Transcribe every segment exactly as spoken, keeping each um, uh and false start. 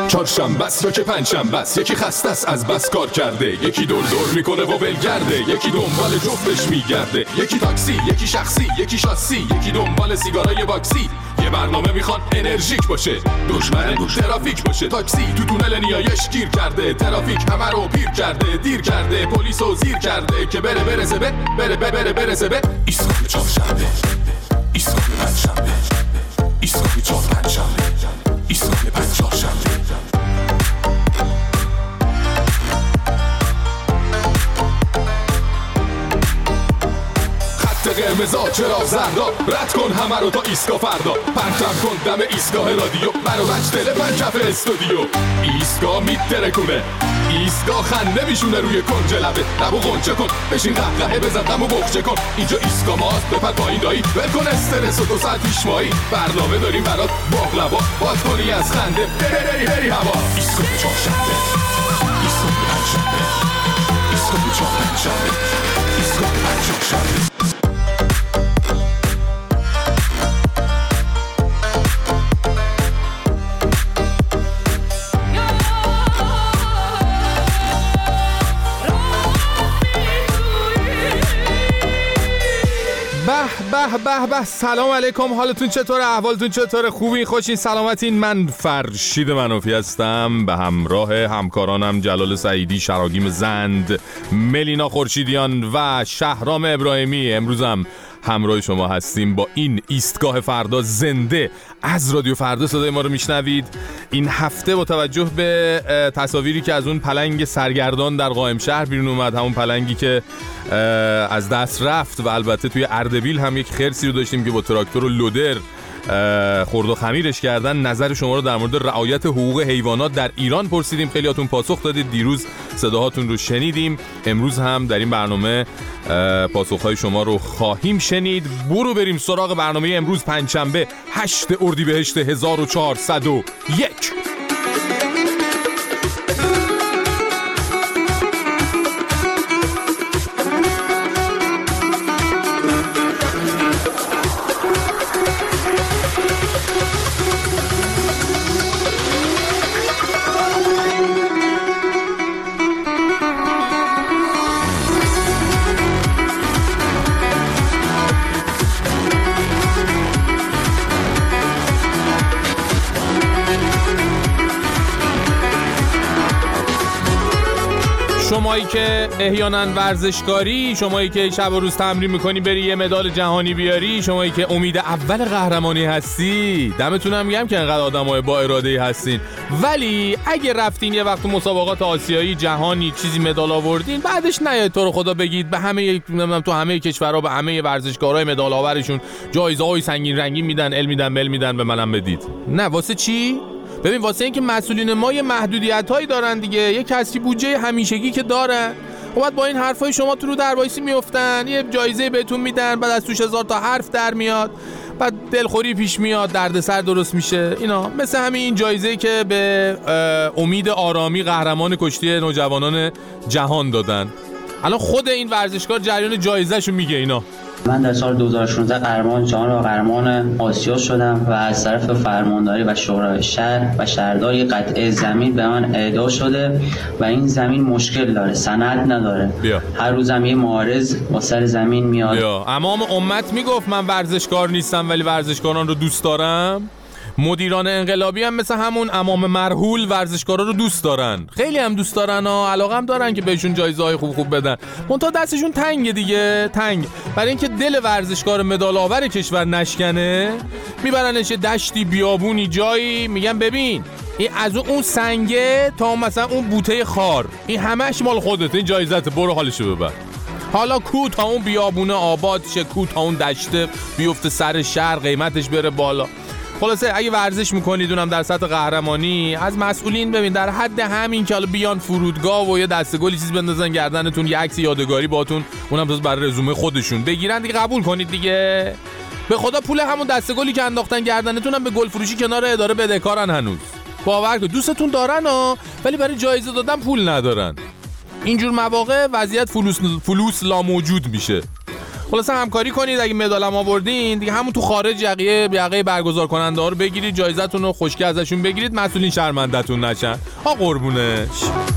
چهارشنبه است یا که پنجشنبه است، یکی خسته است از بس کار کرده، یکی دور دور میکنه و ولگرده، یکی دنبال جفتش میگرده، یکی تاکسی، یکی شخصی، یکی شاسی، یکی دنبال سیگارای باکسی. یه برنامه میخوان انرژیک باشه، دشمن ترافیک باشه. تاکسی تو تونل نیایش گیر کرده، ترافیک همه رو پیر کرده، دیر کرده، پلیسو زیر کرده که بره برسه به بره بره بره برسه به ایستگاه چهارشنبه، ایستگاه پنجشنبه، ایستگاه چهار پنجشنبه، ایستگاه پنج چهارشنبه. قرمزا چرا زردا، رد کن همه رو تا ایستگاه فردا، پرتم کن دم ایستگاه رادیو، منو بچ دل پنجف استودیو. ایستگاه میترکونه، ایستگاه خنده میشونه روی کنج لبه، لبو غنچه کن بشین قهقهه بزن غمو بخچه کن. اینجا ایستگاه ماست بپر پایین دایی، ول کن استرس و دو ساعت پیش مایی، برنامه داریم برات باقلبا، باد کنی از خنده بری بری بری هوا. ایستگاه چهارشنبه، ایستگاه پنجشنبه، ایستگاه چهار پنجشنبه، ایستگاه پنج چهارشنبه. به به به سلام علیکم، حالتون چطوره؟ احوالتون چطوره؟ خوبین؟ خوشین؟ سلامتین؟ من فرشید منوفی هستم به همراه همکارانم جلال سعیدی، شراگیم زند، ملینا خورشیدیان و شهرام ابراهیمی. امروزم همراه شما هستیم با این ایستگاه فردا زنده از رادیو فردا. صدای ما رو میشنوید. این هفته با توجه به تصاویری که از اون پلنگ سرگردان در قائم شهر بیرون اومد، همون پلنگی که از دست رفت، و البته توی اردبیل هم یک خرسی رو داشتیم که با تراکتور و لودر خرد و خمیرش کردن، نظر شما رو در مورد رعایت حقوق حیوانات در ایران پرسیدیم. خیلیاتون پاسخ دادید، دیروز صداهاتون رو شنیدیم، امروز هم در این برنامه پاسخهای شما رو خواهیم شنید. برو بریم سراغ برنامه امروز، پنجشنبه هشت اردیبهشت هزار و چهارصد و یک. شمایی که احیانا ورزشکاری، شمایی که شب و روز تمرین میکنی بری یه مدال جهانی بیاری، شمایی که امید اول قهرمانی هستی، دمتونم گرم که انقدر آدمای با اراده هستین. ولی اگه رفتین یه وقت مسابقات آسیایی، جهانی، چیزی مدال آوردین، بعدش نیاید تو رو خدا بگید به همه نمیدونم تو همه کشورها به همه ورزشکارای مدال آورشون جایزه‌های سنگین رنگین میدن، ال میدن، مل میدن، به منم بدید. نه واسه چی؟ ببین واسه اینکه مسئولین ما یه محدودیتایی دارن دیگه، یه کسری بودجه همیشگی که دارن، و بعد با این حرفای شما تو رو در وایسی میافتن، یه جایزه بهتون میدن، بعد از توش هزار تا حرف در میاد، بعد دلخوری پیش میاد، دردسر درست میشه. اینا مثل همین این جایزه‌ای که به امید آرامی قهرمان کشتی نوجوانان جهان دادن. الان خود این ورزشکار جریان جایزه‌شو میگه. اینا من در سال دو هزار و شانزده قهرمان جهان و قهرمان آسیا شدم و از طرف فرمانداری و شورای شهر و شهردار یک قطعه زمین به من اهدا شده و این زمین مشکل داره، سند نداره. بیا. هر روزم یه معارض با سر زمین میاد. بیا. امام امت میگفت من ورزشکار نیستم ولی ورزشکاران رو دوست دارم. مدیران انقلابی هم مثل همون امام مرحول ورزشکارا رو دوست دارن، خیلی هم دوست دارن و علاقه هم دارن که بهشون جایزه‌های خوب خوب بدن، منتها دستشون تنگه دیگه، تنگ. برای اینکه دل ورزشکار مدال آور کشور نشکنه، میبرنش دشتی، بیابونی، جایی، میگن ببین این از اون سنگه تا مثلا اون بوته خار، این همش مال خودت، این جایزته، برو حالشو ببر. حالا کو تا اون بیابونه آباد شه، کو تا اون دشته بیفته سر شهر، قیمتش بره بالا. خلاصه اگه ورزش میکنید اونم در سطح قهرمانی، از مسئولین ببین در حد همین که حالا بیان فرودگاه و یه دسته گلی چیز بندازن گردنتون، یه عکس یادگاری باهاتون، اونم تازه برای رزومه خودشون بگیرن دیگه، قبول کنید دیگه. به خدا پول همون دسته گلی که انداختن گردنتون هم به گل فروشی کنار اداره بدهکارن هنوز. باور کن دوستتون دارن ها، ولی برای جایزه دادن پول ندارن. اینجور مواقع وضعیت فلوس فلوس لا موجود میشه. خلاص همکاری کنید، اگه مدالم آوردین دیگه همون تو خارج یقه یقه برگزار کننده ها رو بگیرید، جایزتون رو خوشگل ازشون بگیرید، مسئولین شرمنده‌تون نشن. ها قربونش.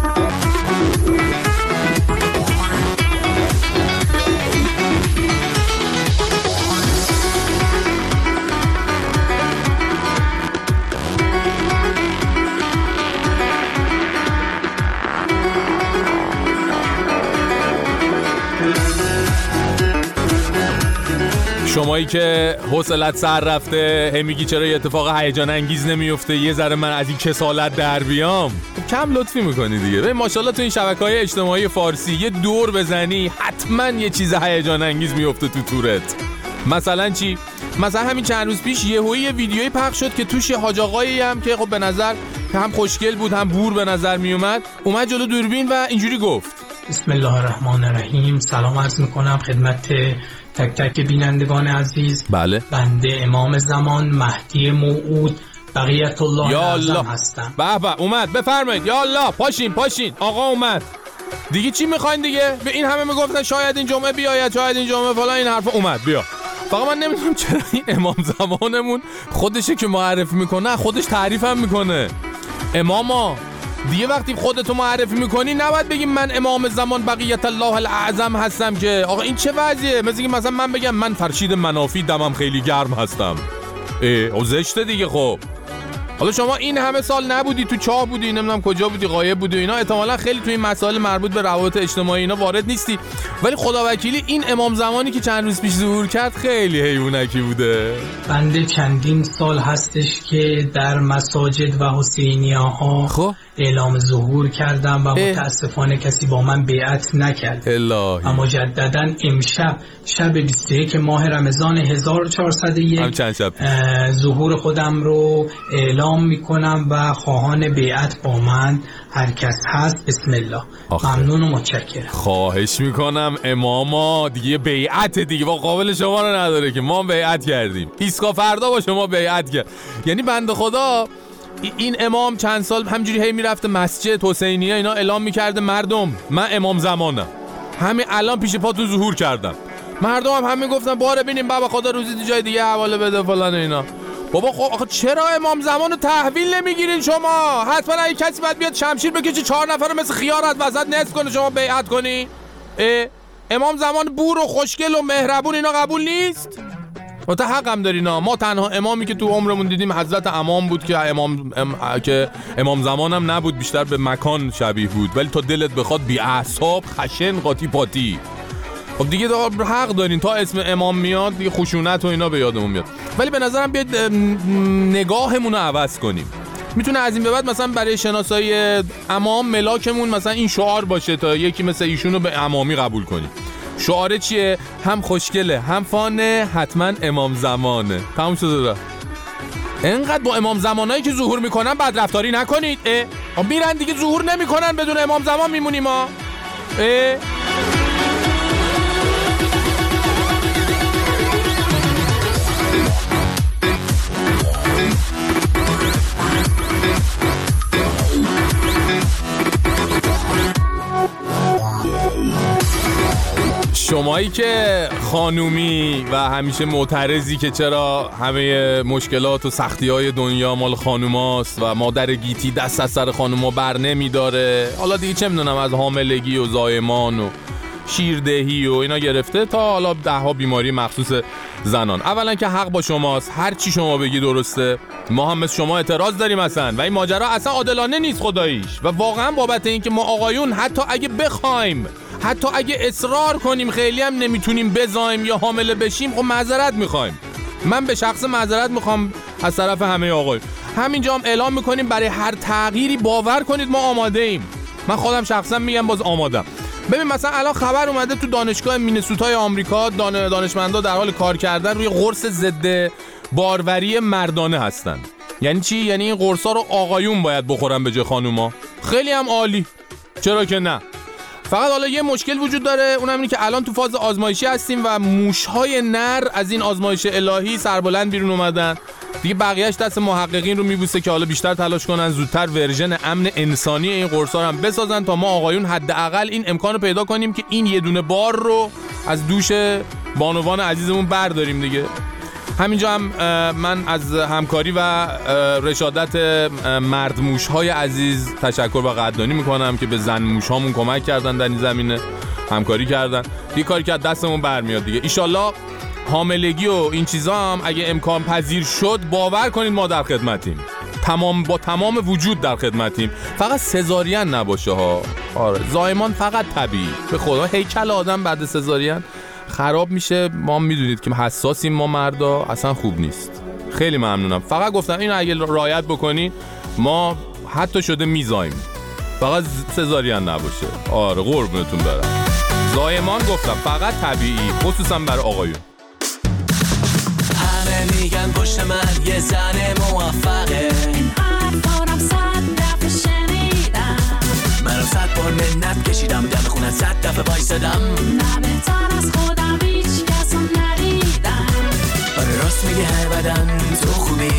شمایی که حوصلت سر رفته هی میگی چرا یه اتفاق هیجان انگیز نمیفته یه ذره من از این کسالت در بیام، کم لطفی میکنی دیگه. ببین ماشاءالله تو این شبکه‌های اجتماعی فارسی یه دور بزنی حتما یه چیز هیجان انگیز میفته تو تورت. مثلا چی؟ مثلا همین چند روز پیش یهویی یه ویدیویی پخش شد که توش حاج آقایی هم که خب به نظر که هم خوشگل بود هم بور به نظر میومد، اومد جلو دوربین و اینجوری گفت: بسم الله الرحمن الرحیم. سلام عرض میکنم خدمت تک تک بینندگان عزیز. بله. بنده امام زمان مهدی موعود بقیت الله اعظم هستم. به به اومد، بفرمایید. یا الله، پاشین پاشین، آقا اومد دیگه. چی میخواین دیگه؟ به این همه میگفتن شاید این جمعه بیاید، شاید این جمعه فلان، این حرفا اومد. بیا. فقط من نمیدونم چرا این امام زمانمون خودشه که معرفی میکنه، خودش تعریف هم میکنه. اماما دیگه وقتی خودتو معرفی میکنی نباید بگیم من امام زمان بقیت الله الاعظم هستم که آقا این چه وضعیه؟ مثل اینکه مثلا من بگم من فرشید منافی دمم خیلی گرم هستم. اه زشته دیگه. خب حالا شما این همه سال نبودی، تو چاه بودی، نمیدونم کجا بودی، غایب بودی اینا، احتمالاً خیلی تو این مسائل مربوط به روابط اجتماعی اینا وارد نیستی، ولی خداوکیلی این امام زمانی که چند روز پیش ظهور کرد خیلی حیوانکی بوده. بنده چندین سال هستش که در مساجد و حسینیه‌ها خب اعلام ظهور کردم و متاسفانه کسی با من بیعت نکرد. الهی. و مجددا امشب شب بیست و یک ماه رمضان هزار و چهارصد و یک ظهور خودم رو اعلام میکنم و خواهان بیعت با من هر کس هست بسم الله. آخه. ممنون و متشکرم. خواهش میکنم اماما دیگه بیعت دیگه با قابل شما رو نداره که ما بیعت کردیم. ایسکا فردا با شما بیعت کرد. یعنی بنده خدا این امام چند سال همجوری هی میرفته مسجد حسینیه اینا اعلام میکرده مردم من امام زمانم، همین الان پیش پاتون ظهور کردم. مردم هم همین گفتن باره بینیم بابا خدا روزی تو جای دیگه حواله بده فلان اینا. بابا خب آخه چرا امام زمانو تحویل نمیگیرین شما؟ حتما اگه کسی باید بیاد شمشیر بکشه چهار نفر رو مثل خیارت وسط نصف کنه شما بیعت کنی؟ امام زمان بور و خوشگل و مهربون اینا قبول نیست؟ و تا حق هم دارین. ما تنها امامی که تو عمرمون دیدیم حضرت امام بود که امام ام... که امام زمانم نبود، بیشتر به مکان شبیه بود، ولی تا دلت بخواد بی اعصاب خشن قاطی پاتی. خب دیگه حق دارین تا اسم امام میاد دیگه خشونت و اینا به یادمون میاد. ولی به نظرم بیاد نگاهمون رو عوض کنیم. میتونه از این به بعد مثلا برای شناسایی امام ملاکمون مثلا این شعار باشه تا یکی مثل ایشونو به امامی قبول کنیم. شعاره چیه؟ هم خوشگله هم فانه حتما امام زمانه. تموم شده. اینقدر با امام زمانایی که ظهور میکنن بدرفتاری نکنید. اه میرن دیگه ظهور نمیکنن بدون امام زمان میمونیم ما. اه شمایی که خانومی و همیشه معترضی که چرا همه مشکلات و سختی‌های دنیا مال خانوماست و مادر گیتی دست از سر خانوما بر نمیداره، حالا دیگه چه میدونم از حاملگی و زایمان و شیردهی و اینا گرفته تا حالا ده ها بیماری مخصوص زنان، اولا که حق با شماست، هر چی شما بگی درسته، ما هم مثل شما اعتراض داریم اصلا و این ماجرا اصلا عادلانه نیست خداییش. و واقعا بابت این که ما آقایون حتی اگه بخوایم، حتی اگه اصرار کنیم خیلی هم نمیتونیم بزایم یا حامله بشیم، خب معذرت میخوایم. من به شخص معذرت میخوام از طرف همه آقایون. همینجا هم اعلام میکنیم برای هر تغییری باور کنید ما آماده ایم. من خودم شخصا میگم باز آمادم. ببین مثلا الان خبر اومده تو دانشگاه مینسوتای آمریکا دان... دانشمندا در حال کار کردن روی قرص ضد باروری مردانه هستن. یعنی چی؟ یعنی این قرصا رو آقایون باید بخورن به جای خانوما. خیلی هم عالی، چرا که نه. فقط حالا یه مشکل وجود داره، اونم اینه که الان تو فاز آزمایشی هستیم و موشهای نر از این آزمایش الهی سربلند بیرون اومدن. دیگه بقیه‌اش دست محققین رو میبوسه که حالا بیشتر تلاش کنن زودتر ورژن امن انسانی این قرصا رو هم بسازن تا ما آقایون حداقل این امکان رو پیدا کنیم که این یه دونه بار رو از دوش بانوان عزیزمون برداریم دیگه. همینجا هم من از همکاری و رشادت مردموش‌های عزیز تشکر و قدردانی میکنم که به زن موش‌هامون کمک کردن در این زمینه، همکاری کردن. دیگه کاری که دستمون برمیاد دیگه. ایشالله حاملگی و این چیزا هم اگه امکان پذیر شد باور کنید ما در خدمتیم، تمام با تمام وجود در خدمتیم. فقط سزارین نباشه ها. آره زایمان فقط طبیعی. به خدا هیکل آدم بعد سزارین خراب میشه. ما میدونید که حساسیم ما مردا، اصلا خوب نیست. خیلی ممنونم. فقط گفتم اینو اگه رعایت بکنی ما حتی شده میزاییم، فقط سزارین نباشه. آره قربونتون برم. زایمان گفتم فقط طبیعی، خصوصا برای آقایون. همه میگن پشت من یه زن موفقه، این حرفارم صد دفعه شنیدم، منو صد بار منت کشیدم، دم خونت صد دفعه بایستدم، نه بهتر از خودم هیچ کس رو ندیدم. آره راست میگه هر بدن تو خوبی،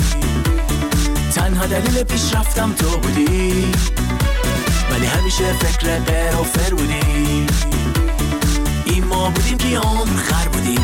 تنها دلیل پیشرفتم تو بودی، ولی همیشه فکر غیر و فر بودی. این ما بودیم که عمر خر بودیم.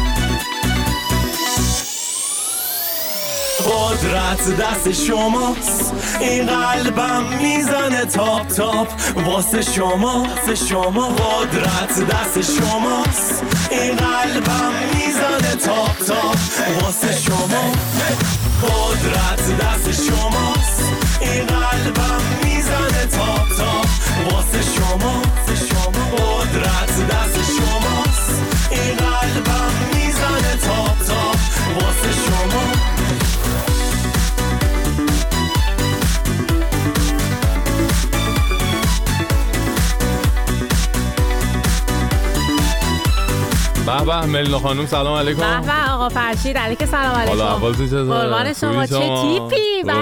قدرت دست شماست، این قلبم میزنه تاپ تاپ واسه شما، واسه شما. قدرت دست شماست، این قلبم میزنه تاپ تاپ واسه شما. قدرت دست شماست، این قلبم میزنه تاپ تاپ واسه شما، واسه شما. قدرت دست شماست، این قلبم میزنه تاپ تاپ واسه شما. به به ملینا خانم سلام علیکم. به به آقا فرشید علیک سلام علیکم. حالا احوالتون چطوره؟ قربان شما. چه تیپی. به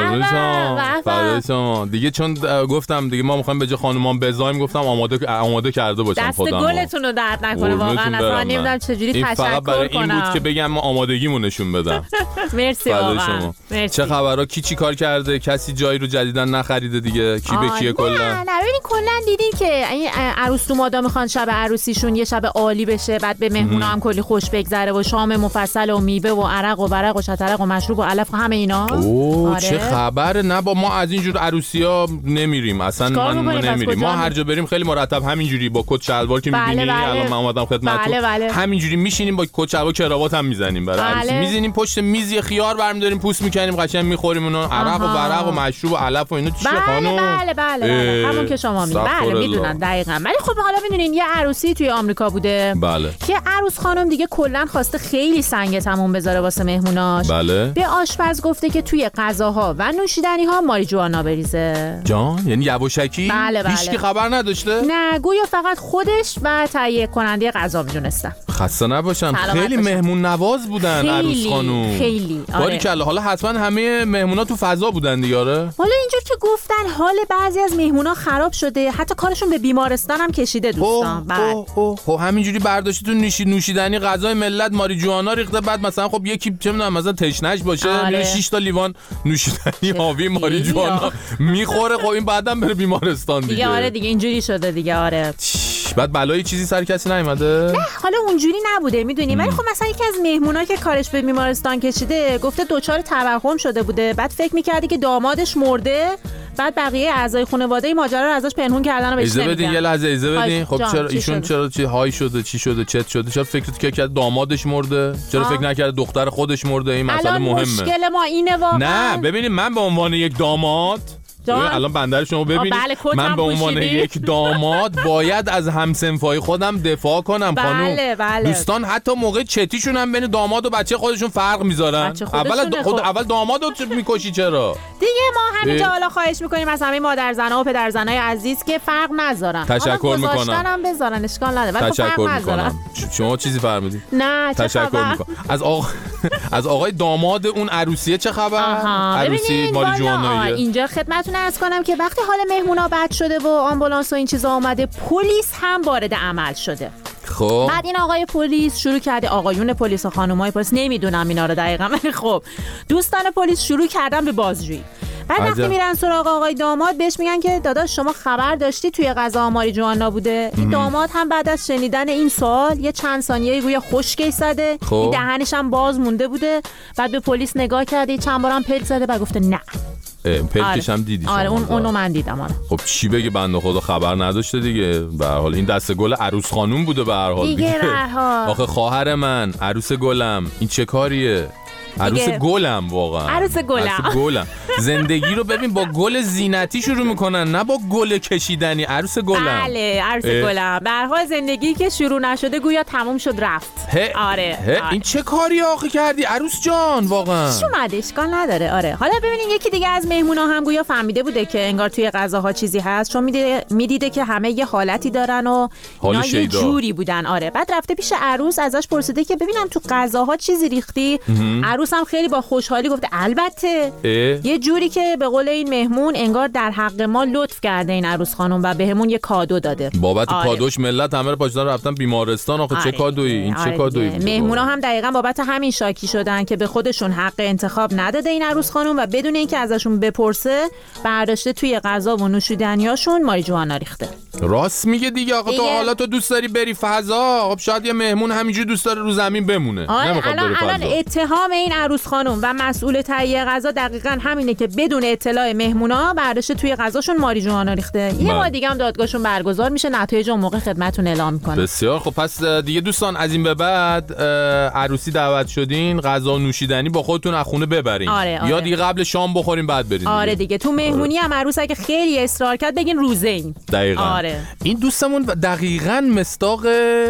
به به شما. دیگه چون گفتم دیگه ما میخوایم به جای خانومان بزایم، گفتم آماده آماده کرده باشم خودم. دست گلتون رو درد نکنه واقعا. اصلا نمیدونم چجوری تشکر کنم. فقط برای این بود که بگم ما آمادگیمو نشون بدم. مرسی واقعا. چه خبرها؟ کی چی کار کرده؟ کسی جایی رو جدیداً نخریده دیگه؟ کی به کیه کلا؟ نه نه ببین کلا دیدین که این عروس دومادا میخوان شب عروسیشون یه شب عالی بشه، بعد به مهمونا هم کلی خوش بگذره و شام مفصل و میوه و عرق و برق و شطرق و مشروب و علف و همه اینا. اوه آره. چه خبره؟ نه با ما از اینجور عروسی‌ها نمیریم اصلا. من ما نمیریم. ما هر جا بریم خیلی مرتب همینجوری با کت شلوار که بله می‌بینی. بله. الان من اومدم خدمتتون. بله بله. همینجوری میشینیم با کت شلوار کراوات هم میزنیم برای بله. عروسی. میزنیم پشت میز یه خیار برمی‌داریم پوست می‌کنیم قشنگ می‌خوریم اونو. عرق و برق و مشروب و علف و اینا چیه خانم؟ بله بله بله. همون که شما میگید. بله میدونن دقیقاً. ولی خب حالا می‌دونین یه عروسی توی آمریکا بوده. بله. که عروس خانم دیگه کلاً خواسته خیلی سنگ تموم بذاره واسه مهموناش. بله. به آشپز گفته که توی غذاها و نوشیدنی‌ها ماریجوانا بریزه. جان یعنی یواشکی؟ بله بله. هیچ کی خبر نداشته؟ نه گویا فقط خودش و تهیه کننده غذا میدونستن. خسته نباشن. خیلی مهمون نواز بودن خیلی، عروس خانم. خیلی. آره. باریکلا. حالا حتما همه مهمونا تو فضا بودن دیگه. آره. حالا اینجور که گفتن حال بعضی از مهمونا خراب شده، حتی کارشون به بیمارستان هم کشیده دوستان. بعد خب همینجوری برداشتی تو نوشیدنی غذای ملت ماریجوانا ریخته، بعد مثلا خب یکی چه میدونم مثلا تشنج باشه میره شش تا لیوان نوشیدنی آبی ماریجوانا میخوره. خب این بعدم بره بیمارستان دیگه. دیگه آره دیگه اینجوری شده دیگه. آره بعد بلایی چیزی سر کسی نیومده؟ نه حالا اونجوری نبوده میدونی، ولی خب مثلا یکی از مهمونا که کارش به بیمارستان کشیده گفته دوچار توهم شده بوده، بعد فکر می‌کردی که دامادش مرده، بعد بقیه اعضای خانواده ماجرا رو ازش پنهون کردن و بهش نمیگن. اجازه بدین یه لحظه اجازه بدین. خب چرا ایشون چرا چی های شده چی شده چت شده؟ چرا فکرت که کرد دامادش مرده؟ چرا فکر نکرد دختر خودش مرده؟ این مسئله مهمه. مشکل ما اینه واقعا. نه ببینید من به عنوان یک داماد الان بندر شما ببینید من به عنوان یک داماد باید از همسنفای خودم دفاع کنم. بله خانم بله. دوستان حتی موقع چتیشون هم بین داماد و بچه خودشون فرق میذارن. اول خود اول دامادو میکشی چرا؟ دیگه ما همینجا حالا خواهش میکنیم از همه مادرزنا و پدرزنای عزیز که فرق نذارن. تشکر میکنم. گذاشتنم بذارن اشکال نداره ولی تشکر میکنم. شما چیزی فرمودید؟ نه تشکر میکنم. از آقا از آقای داماد اون عروسیه چه خبر؟ عروسی ماریجوانایی. اینجا خدمتتون عرض کنم که وقتی حال مهمونا بد شده و آمبولانس و این چیزا اومده، پلیس هم وارد عمل شده. خب بعد این آقای پلیس شروع کرده، آقایون پلیس و خانمای پلیس نمیدونم اینا رو دقیقاً، ولی خب دوستان پلیس شروع کردن به بازجویی. بعد وقتی میرن سراغ آقای داماد بهش میگن که داداش شما خبر داشتی توی غذا ماریجوانا بوده؟ این داماد هم بعد از شنیدن این سوال یه چند ثانیه گویا خشکش زده، این دهنش هم باز مونده بوده. بعد به پلیس نگاه کرده، چند بارم پلک زده، بعد گفته نه. پلکش هم دیدی؟ آره اون اونو من دیدم. آره خب چی بگه بنده خدا خبر نداشته دیگه. به هر حال این دسته گل عروس خانوم بوده به هر حال دیگه. به هر حال آخه خواهر من عروس گلم، این چه کاریه؟ عروس گلم واقعا. عروس گلم. عروس گلم. زندگی رو ببین با گل زینتی شروع میکنن، نه با گل کشیدنی. عروس گلم. بله عروس گلم. به هر حال زندگی که شروع نشده گویا تموم شد رفت. هه. آره. هه. آره این چه کاری آخه کردی عروس جان واقعا؟ چی اومده اشکال نداره. آره حالا ببینین یکی دیگه از مهمونا هم گویا فهمیده بوده که انگار توی غذاها چیزی هست، چون میدیده میدیده که همه یه حالتی دارن و اینا یه جوری بودن. آره بعد رفته پیش عروس ازش پرسیده که ببینم تو غذاها چیزی ریختی؟ عروس هم خیلی با خوشحالی گفته البته. یه جوری که به قول این مهمون انگار در حق ما لطف کرده این عروس خانم و بهمون یه کادو داده. بابت آره. کادوش ملت همه رو پاشدن رفتن بیمارستان. آخه آره. چه کادویی این آره. چه کادویی؟ مهمونا هم دقیقاً بابت همین شاکی شدن که به خودشون حق انتخاب نداده این عروس خانم و بدون اینکه ازشون بپرسه برداشته توی غذا و نوشیدنیاشون ماریجوانا ریخته. راست میگه دیگه. آقا تو حالا تو دوست داری بری فضا، خب شاید یه مهمون همینجوری دوست داره رو زمین بمونه. آره الان الان اتهام این عروس خانم و مسئول تهیه غذا دقیقاً همینه که بدون اطلاع مهمونا برداشته توی غذاشون ماریجوانا ریخته. یه بار دیگه هم دادگاهشون برگزار میشه، نتایج اون موقع خدمتتون اعلام میکنه. بسیار خب. پس دیگه دوستان از این به بعد عروسی دعوت شدین، غذا و نوشیدنی با خودتون از خونه ببرین. آره آره. یا دیگه قبل شام بخورین بعد برین. آره دیگه. تو مهمونی هم عروس اگه خیلی اصرار کرد بگین روزه این. دقیقاً. آره. این دوستمون دقیقاً مستاق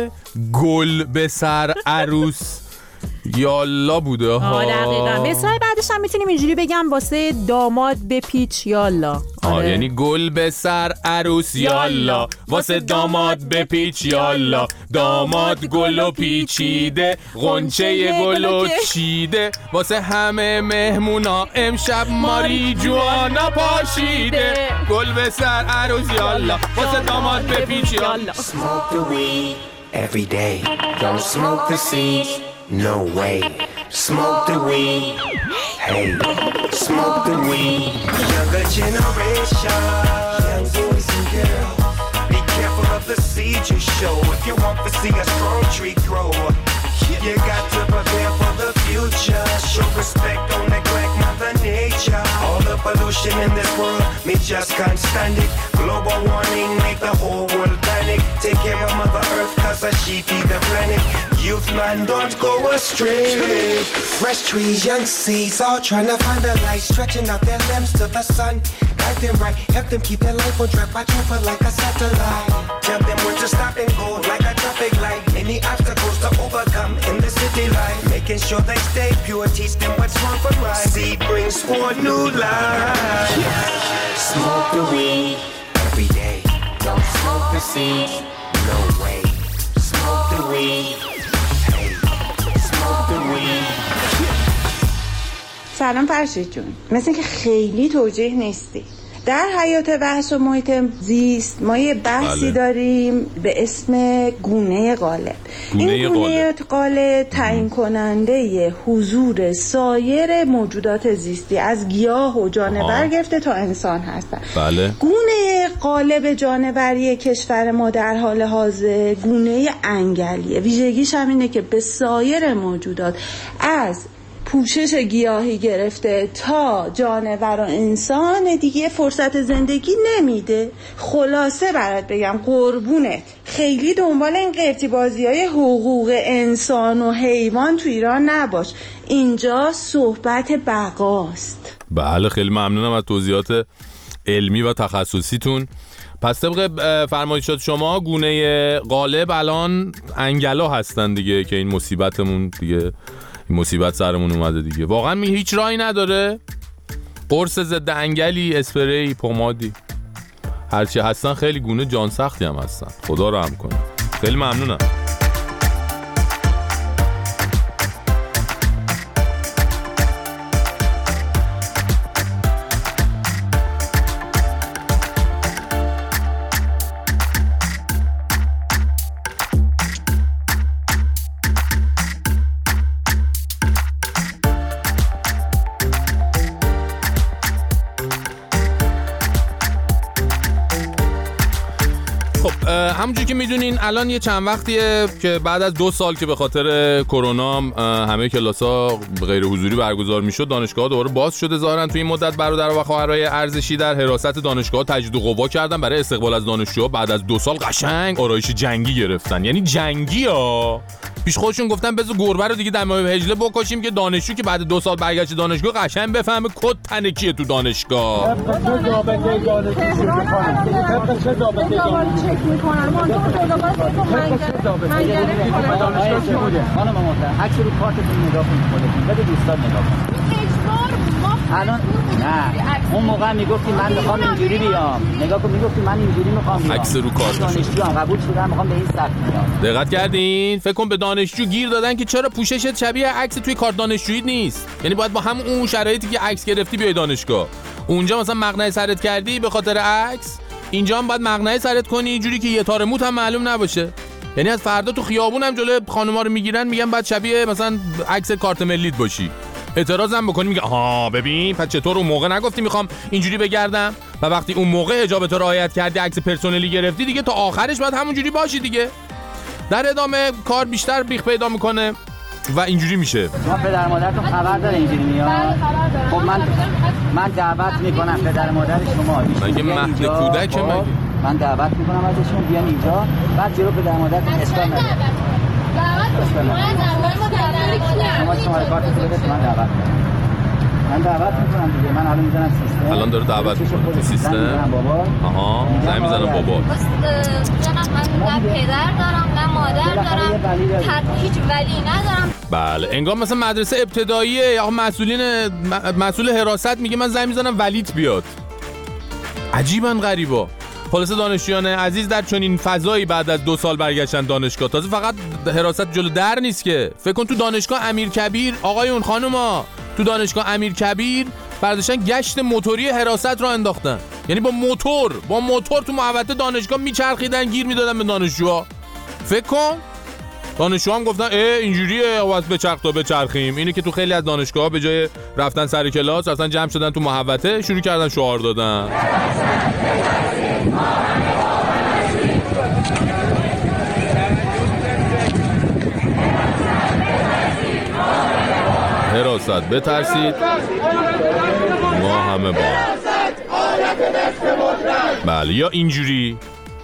گل به سر عروس یالا بوده ها. دقیقاً. مثال بعدش هم میتونیم اینجوری بگم واسه داماد به پیچ یالا. آره. یعنی گل به سر عروس یالا، واسه داماد به پیچ یالا. داماد گل و پیچیده، غنچه گل و چیده، واسه همه مهمونا امشب ماریجوانا پاشیده. گل به سر عروس یالا، واسه داماد به پیچ یالا. Smoke the weed every day. Don't smoke the seeds. No way. Smoke the weed. Hey, smoke the weed. Younger generation, young boys and girls, be careful of the seeds you show. If you want to see a strong tree grow, you got to prepare for the future. Show respect, don't neglect Mother Nature. All the pollution in this world, me just can't stand it. Global warming make the whole world panic. Take care of Mother Earth, cause she feed the planet. Youth man, don't go astray. Fresh trees, young seeds, all trying to find the light, stretching out their limbs to the sun. Guide them right, help them keep their life on track. Watch over like a satellite. Tell them when to stop and go like a traffic light. Any obstacles to overcome in the city life. Making sure they stay pure, teach them what's wrong from right. Seed brings forth new life. Smoke the weed every day. Don't smoke the seed. No way. Smoke the weed. Hey, smoke the weed. سلام فرشید جون. مثل که خیلی توجیه نیستی. در حیات وحش و محیط زیست ما یه بحثی بله. داریم به اسم گونه غالب. گونه این گونه غالب تعیین کننده حضور سایر موجودات زیستی از گیاه و جانور گرفته تا انسان هستن. بله. گونه غالب جانوری کشور ما در حال حاضر گونه انگلیه. ویژگیش هم اینه که به سایر موجودات از پوشش گیاهی گرفته تا جانور و انسان دیگه فرصت زندگی نمیده. خلاصه برات بگم قربونت خیلی دنبال این قرتی بازی های حقوق انسان و حیوان تو ایران نباش. اینجا صحبت بقاست. بله خیلی ممنونم از توضیحات علمی و تخصصیتون. پس طبق فرمایشات شما گونه غالب الان انگلا هستن دیگه که این مصیبتمون دیگه این مصیبت سرمون اومده دیگه. واقعا می هیچ راهی نداره؟ قرص ضد انگلی، اسپری، پمادی، هرچی هستن خیلی گونه جان سختی هم هستن. خدا رحم کنه. خیلی ممنونم. همونجوری که میدونین الان یه چند وقتیه که بعد از دو سال که به خاطر کرونا همه کلاس‌ها غیر حضوری برگزار میشد، دانشگاه‌ها دوباره باز شده. ظاهرا توی این مدت برادر و خواهرای ارزشی در حراست دانشگاه تجدید قوا کردن برای استقبال از دانشجوها. بعد از دو سال قشنگ آرایش جنگی گرفتن، یعنی جنگی ها. پیش خودشون گفتن بذار گربه رو دیگه در ماه هجله بکشیم که دانشجو که بعد دو سال برگشت دانشگاه قشنگ بفهمه کد تنکیه تو دانشگاه. الان نه اون موقع میگفتی من میخوام اینجوری بیام، نگاه کن میگفتی من اینجوری میخوام بیام، عکس رو کارت دانشجوام قبول شدم میخوام به این سبک بیام. دقت کردین؟ فکر کن به دانشجو گیر دادن که چرا پوششت شبیه عکس توی کارت دانشجویی نیست، یعنی باید با هم اون شرایطی که عکس گرفتی بیای دانشگاه. اونجا مثلا مقنعه سرت کردی به خاطر عکس، اینجا هم باید مقنعه سرت کنی اینجوری که یه تار موت هم معلوم نباشه. یعنی از فردا تو خیابون هم جلوی خانوما رو میگیرن میگن بعد شبیه مثلا عکس کارت ملیت باشی. اعتراض هم بکنی میگه آها ببین پس چطور اون موقع نگفتی میخوام اینجوری بگردم، و وقتی اون موقع حجابت رو رعایت کردی عکس پرسنلی گرفتی دیگه تا آخرش باید همونجوری باشی دیگه. در ادامه کار بیشتر بیخ پیدا میکنه و اینجوری میشه. شما پدر مادرتون خبر داره اینجوری میاد؟ خب من من دعوت میکنم پدر مادر شما مگه مهد کودک مگه من دعوت میکنم ازشون بیان اینجا، بعد جلو پدر مادرتون اشکال نداره. شما شما کارتتون بده من دعوت میکنم. من دعوت میکنم دیگه. من الان میزنم سیستم. الان داره دعوت میکنه تو سیستم. آها زنگ میزنم بابا. من نه پدر دارم نه مادر دارم، هیچ ولی ندارم. بله انگار مثلا مدرسه ابتداییه یا مسئولین مسئول حراست میگه من زنگ میزنم ولیت بیاد. عجیبا غریبا. خلاصه دانشجویان عزیز در چنین فضایی بعد از دو سال برگشتن دانشگاه. تازه فقط حراست جلو در نیست که، فکر کن تو دانشگاه امیرکبیر آقایون خانوما تو دانشگاه امیرکبیر برداشتن گشت موتوری حراست را انداختن، یعنی با موتور با موتور تو محوطه دانشگاه میچرخیدن گیر میدادن به دانشجوها. فکر کن دانشجوها هم گفتن اه اینجوریه واسه بچرخ تا بچرخیم. اینه که تو خیلی از دانشگاه‌ها به جای رفتن سر کلاس اصلا جمع شدن تو محوطه شروع کردن شعار دادن. حراست بترسید ما همه با. بله یا اینجوری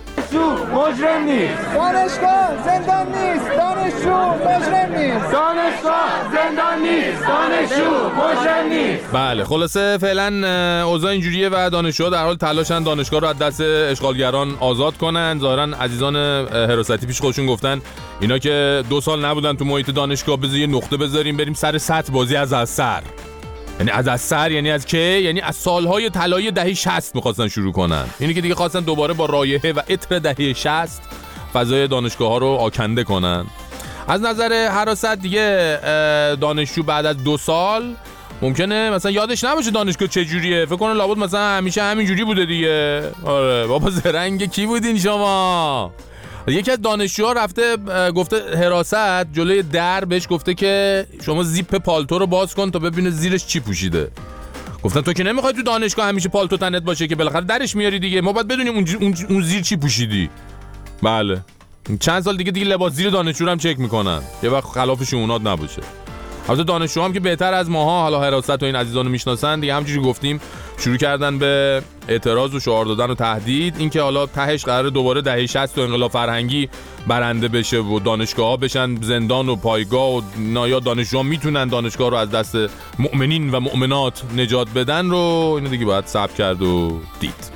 مجرم نیست، دانشگاه زندان نیست، دانشجو مجرم نیست، دانشگاه زندان نیست، دانشجو مجرم نیست. بله خلاصه فعلا اوضاع اینجوریه و دانشجوها در حال تلاشن دانشگاه رو از دست اشغالگران آزاد کنن. ظاهرا عزیزان حراستی پیش خودشون گفتن اینا که دو سال نبودن تو محیط دانشگاه بذار یه نقطه بذاریم بریم سر سطح بازی از از سر. یعنی از از سر یعنی از که یعنی از سالهای طلایی دهه شصت می‌خواستن شروع کنن. اینی که دیگه خواستن دوباره با رایحه و عطر دهه شصت فضای دانشگاه‌ها رو آکنده کنن. از نظر حراست دیگه دانشجو بعد از دو سال ممکنه مثلا یادش نباشه دانشگاه چجوریه، فکر کنه لابد مثلا همیشه همینجوری بوده دیگه. آره بابا زرنگ کی بودین شما؟ یکی از دانشجوها رفته گفته حراست جلوی در بهش گفته که شما زیپ پالتو رو باز کن تا ببینه زیرش چی پوشیده. گفتن تو که نمیخوای تو دانشگاه همیشه پالتو تنت باشه که بالاخره درش میاری دیگه، ما باید بدونیم اون, اون, اون زیر چی پوشیدی. بله چند سال دیگه دیگه لباس زیر دانشجو هم چک میکنن یه وقت خلافش اونات نباشه. البته دانشجو هم که بهتر از ماها حالا حراست و این عزیزانو میشناسن دیگه، همونجوری گفتیم شروع کردن به اعتراض و شعار دادن و تهدید. این که حالا تهش قراره دوباره دهه شصت و انقلاب فرهنگی برنده بشه و دانشگاه‌ها بشن زندان و پایگاه و نایا دانشجوها میتونن دانشگاه رو از دست مؤمنین و مؤمنات نجات بدن رو اینو دیگه باید صبر کرد و دید.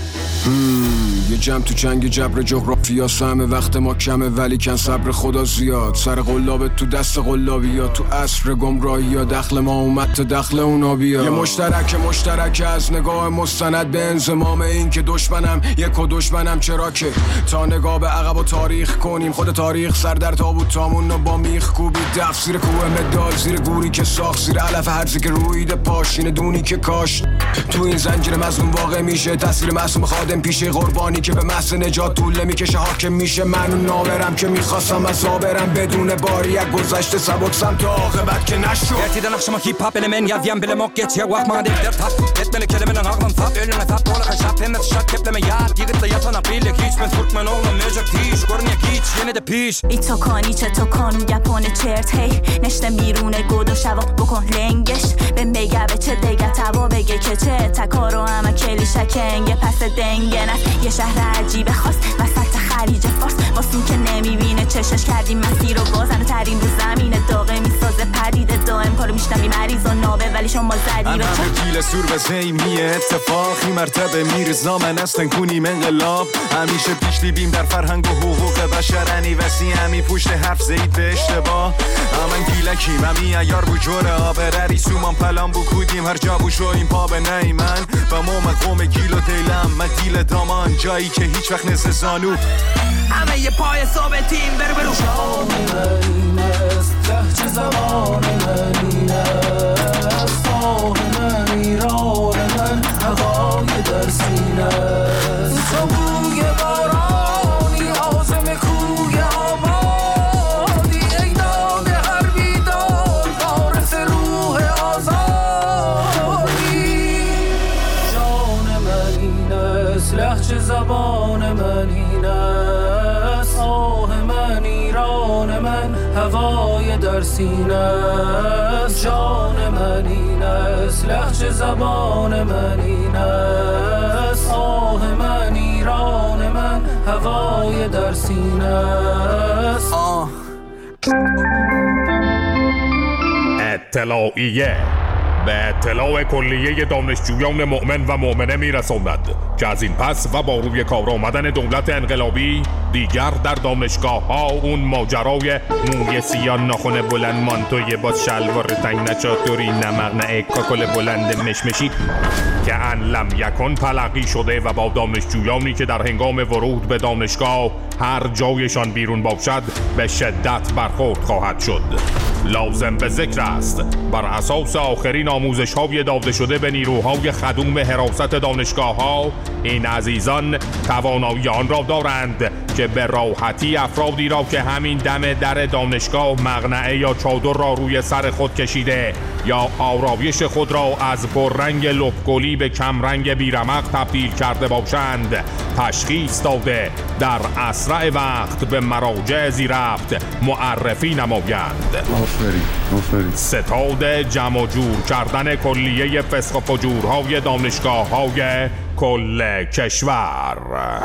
یه جمع تو جنگ جبر جغرافیا، سهم وقت ما کمه ولی کن صبر خدا زیاد. سر قلابت تو دست قلابیا، تو عصر گمراهیا دخل ما اومد تا دخل اونا بیا. یه مشترک مشترک از نگاه مستند به انضمام این که دشمنم یک و دشمنم چرا که تا نگاه به عقب و تاریخ کنیم خود تاریخ سر در تابوت تامون رو با میخ کوبی دف زیر کوه مدال زیر گوری که ساخت زیر علف هرزی که رویده پاشین دونی که کاشت. تو این زنجیر مظلوم واقع میشه تاثیر معصوم خادم پیشه قربانی زمانی که به محض نجات طول میکشه حاکم میشه. من نابرم که میخواستم از آبرم بدون باریک گذشته سبک سمت عاقبت که نشد. Tiden nach som hip hop element jag vem bele mocket jag walk man det tapp ett med kelimen har man tapp ölen tapp på la chap hem ett shot keple med jag givet jag tar nabil kids men fort man och med jag tisch går ni kids yine de pish ای تو کانی چه تو کانو گپانه چرت هی نشته میرونه گود و شوا بکن لنگش به میگه به چه دیگه توا بگه که چه تکارو همه کلی شکنگه پس دنگه نه یه شهر عجیبه خاص وسط خلیج فارس واسون که نمیبینه چشش کردیم مسیر و بازن ترین رو زمین داغه میسازه پدیده دائم کارو میشنم مریض و نابه ولی شما زدی رو چه پیل سور و زیمیه اتفاقی مرتبه میرزا من استن کنیم انقلاب همیشه پیش لیبیم در فرهنگ و حقوق بشرنی وسی همی پشت حرف زید به اشتباه امن گیلکیم همی ایار بو جوره آبرری سومان پلان بو کودیم هر جا بو شو این پا به نی من و موم قوم گیل و دیلم من دیل دامان جایی که هیچ وقت نزد زانو همه یه پای ثابتیم بر برو شام من است لحظه زمان من این است آه من ایران من هوای در سینه است بوی بارانی آزم کوی آبادی ای داغ هر بیدار وارث روح آزادی جان من این است لحظه زبان من این است آه من ایران من هوای در سینه است جان من این است لهجه زبان من این است آه من ایران من هوای در سینه است اطلاعیه به اطلاع کلیه دانشجویان مؤمن و مؤمنه میرساند که از این پس و با روی کار آمدن دولت انقلابی دیگر در دانشگاه ها اون ماجرای موی سیاه ناخن بلند مانتوی با شلوار تنگ نچاتوری نمغنه کاکل بلند مشمشی که ان لم یکن تلقی شده و با دانشجویانی که در هنگام ورود به دانشگاه هر جایشان بیرون باشد به شدت برخورد خواهد شد. لازم به ذکر است بر اساس آخرین آموزش های داده شده به نیروهای خدوم حراست دانشگاه ها این عزیزان توانایی آن را دارند که به راحتی افرادی را که همین دم در دانشگاه مقنعه یا چادر را روی سر خود کشیده یا آرایش خود را از پررنگ لپگلی به کمرنگ بیرمق تبدیل کرده باشند تشخیص داده در اسرع وقت به مراجع زیرفت معرفی نمایند. آفرین آفرین. ستاد جمع و جور کردن کلیه فسق و فجورهای دانشگاه های کل کشور.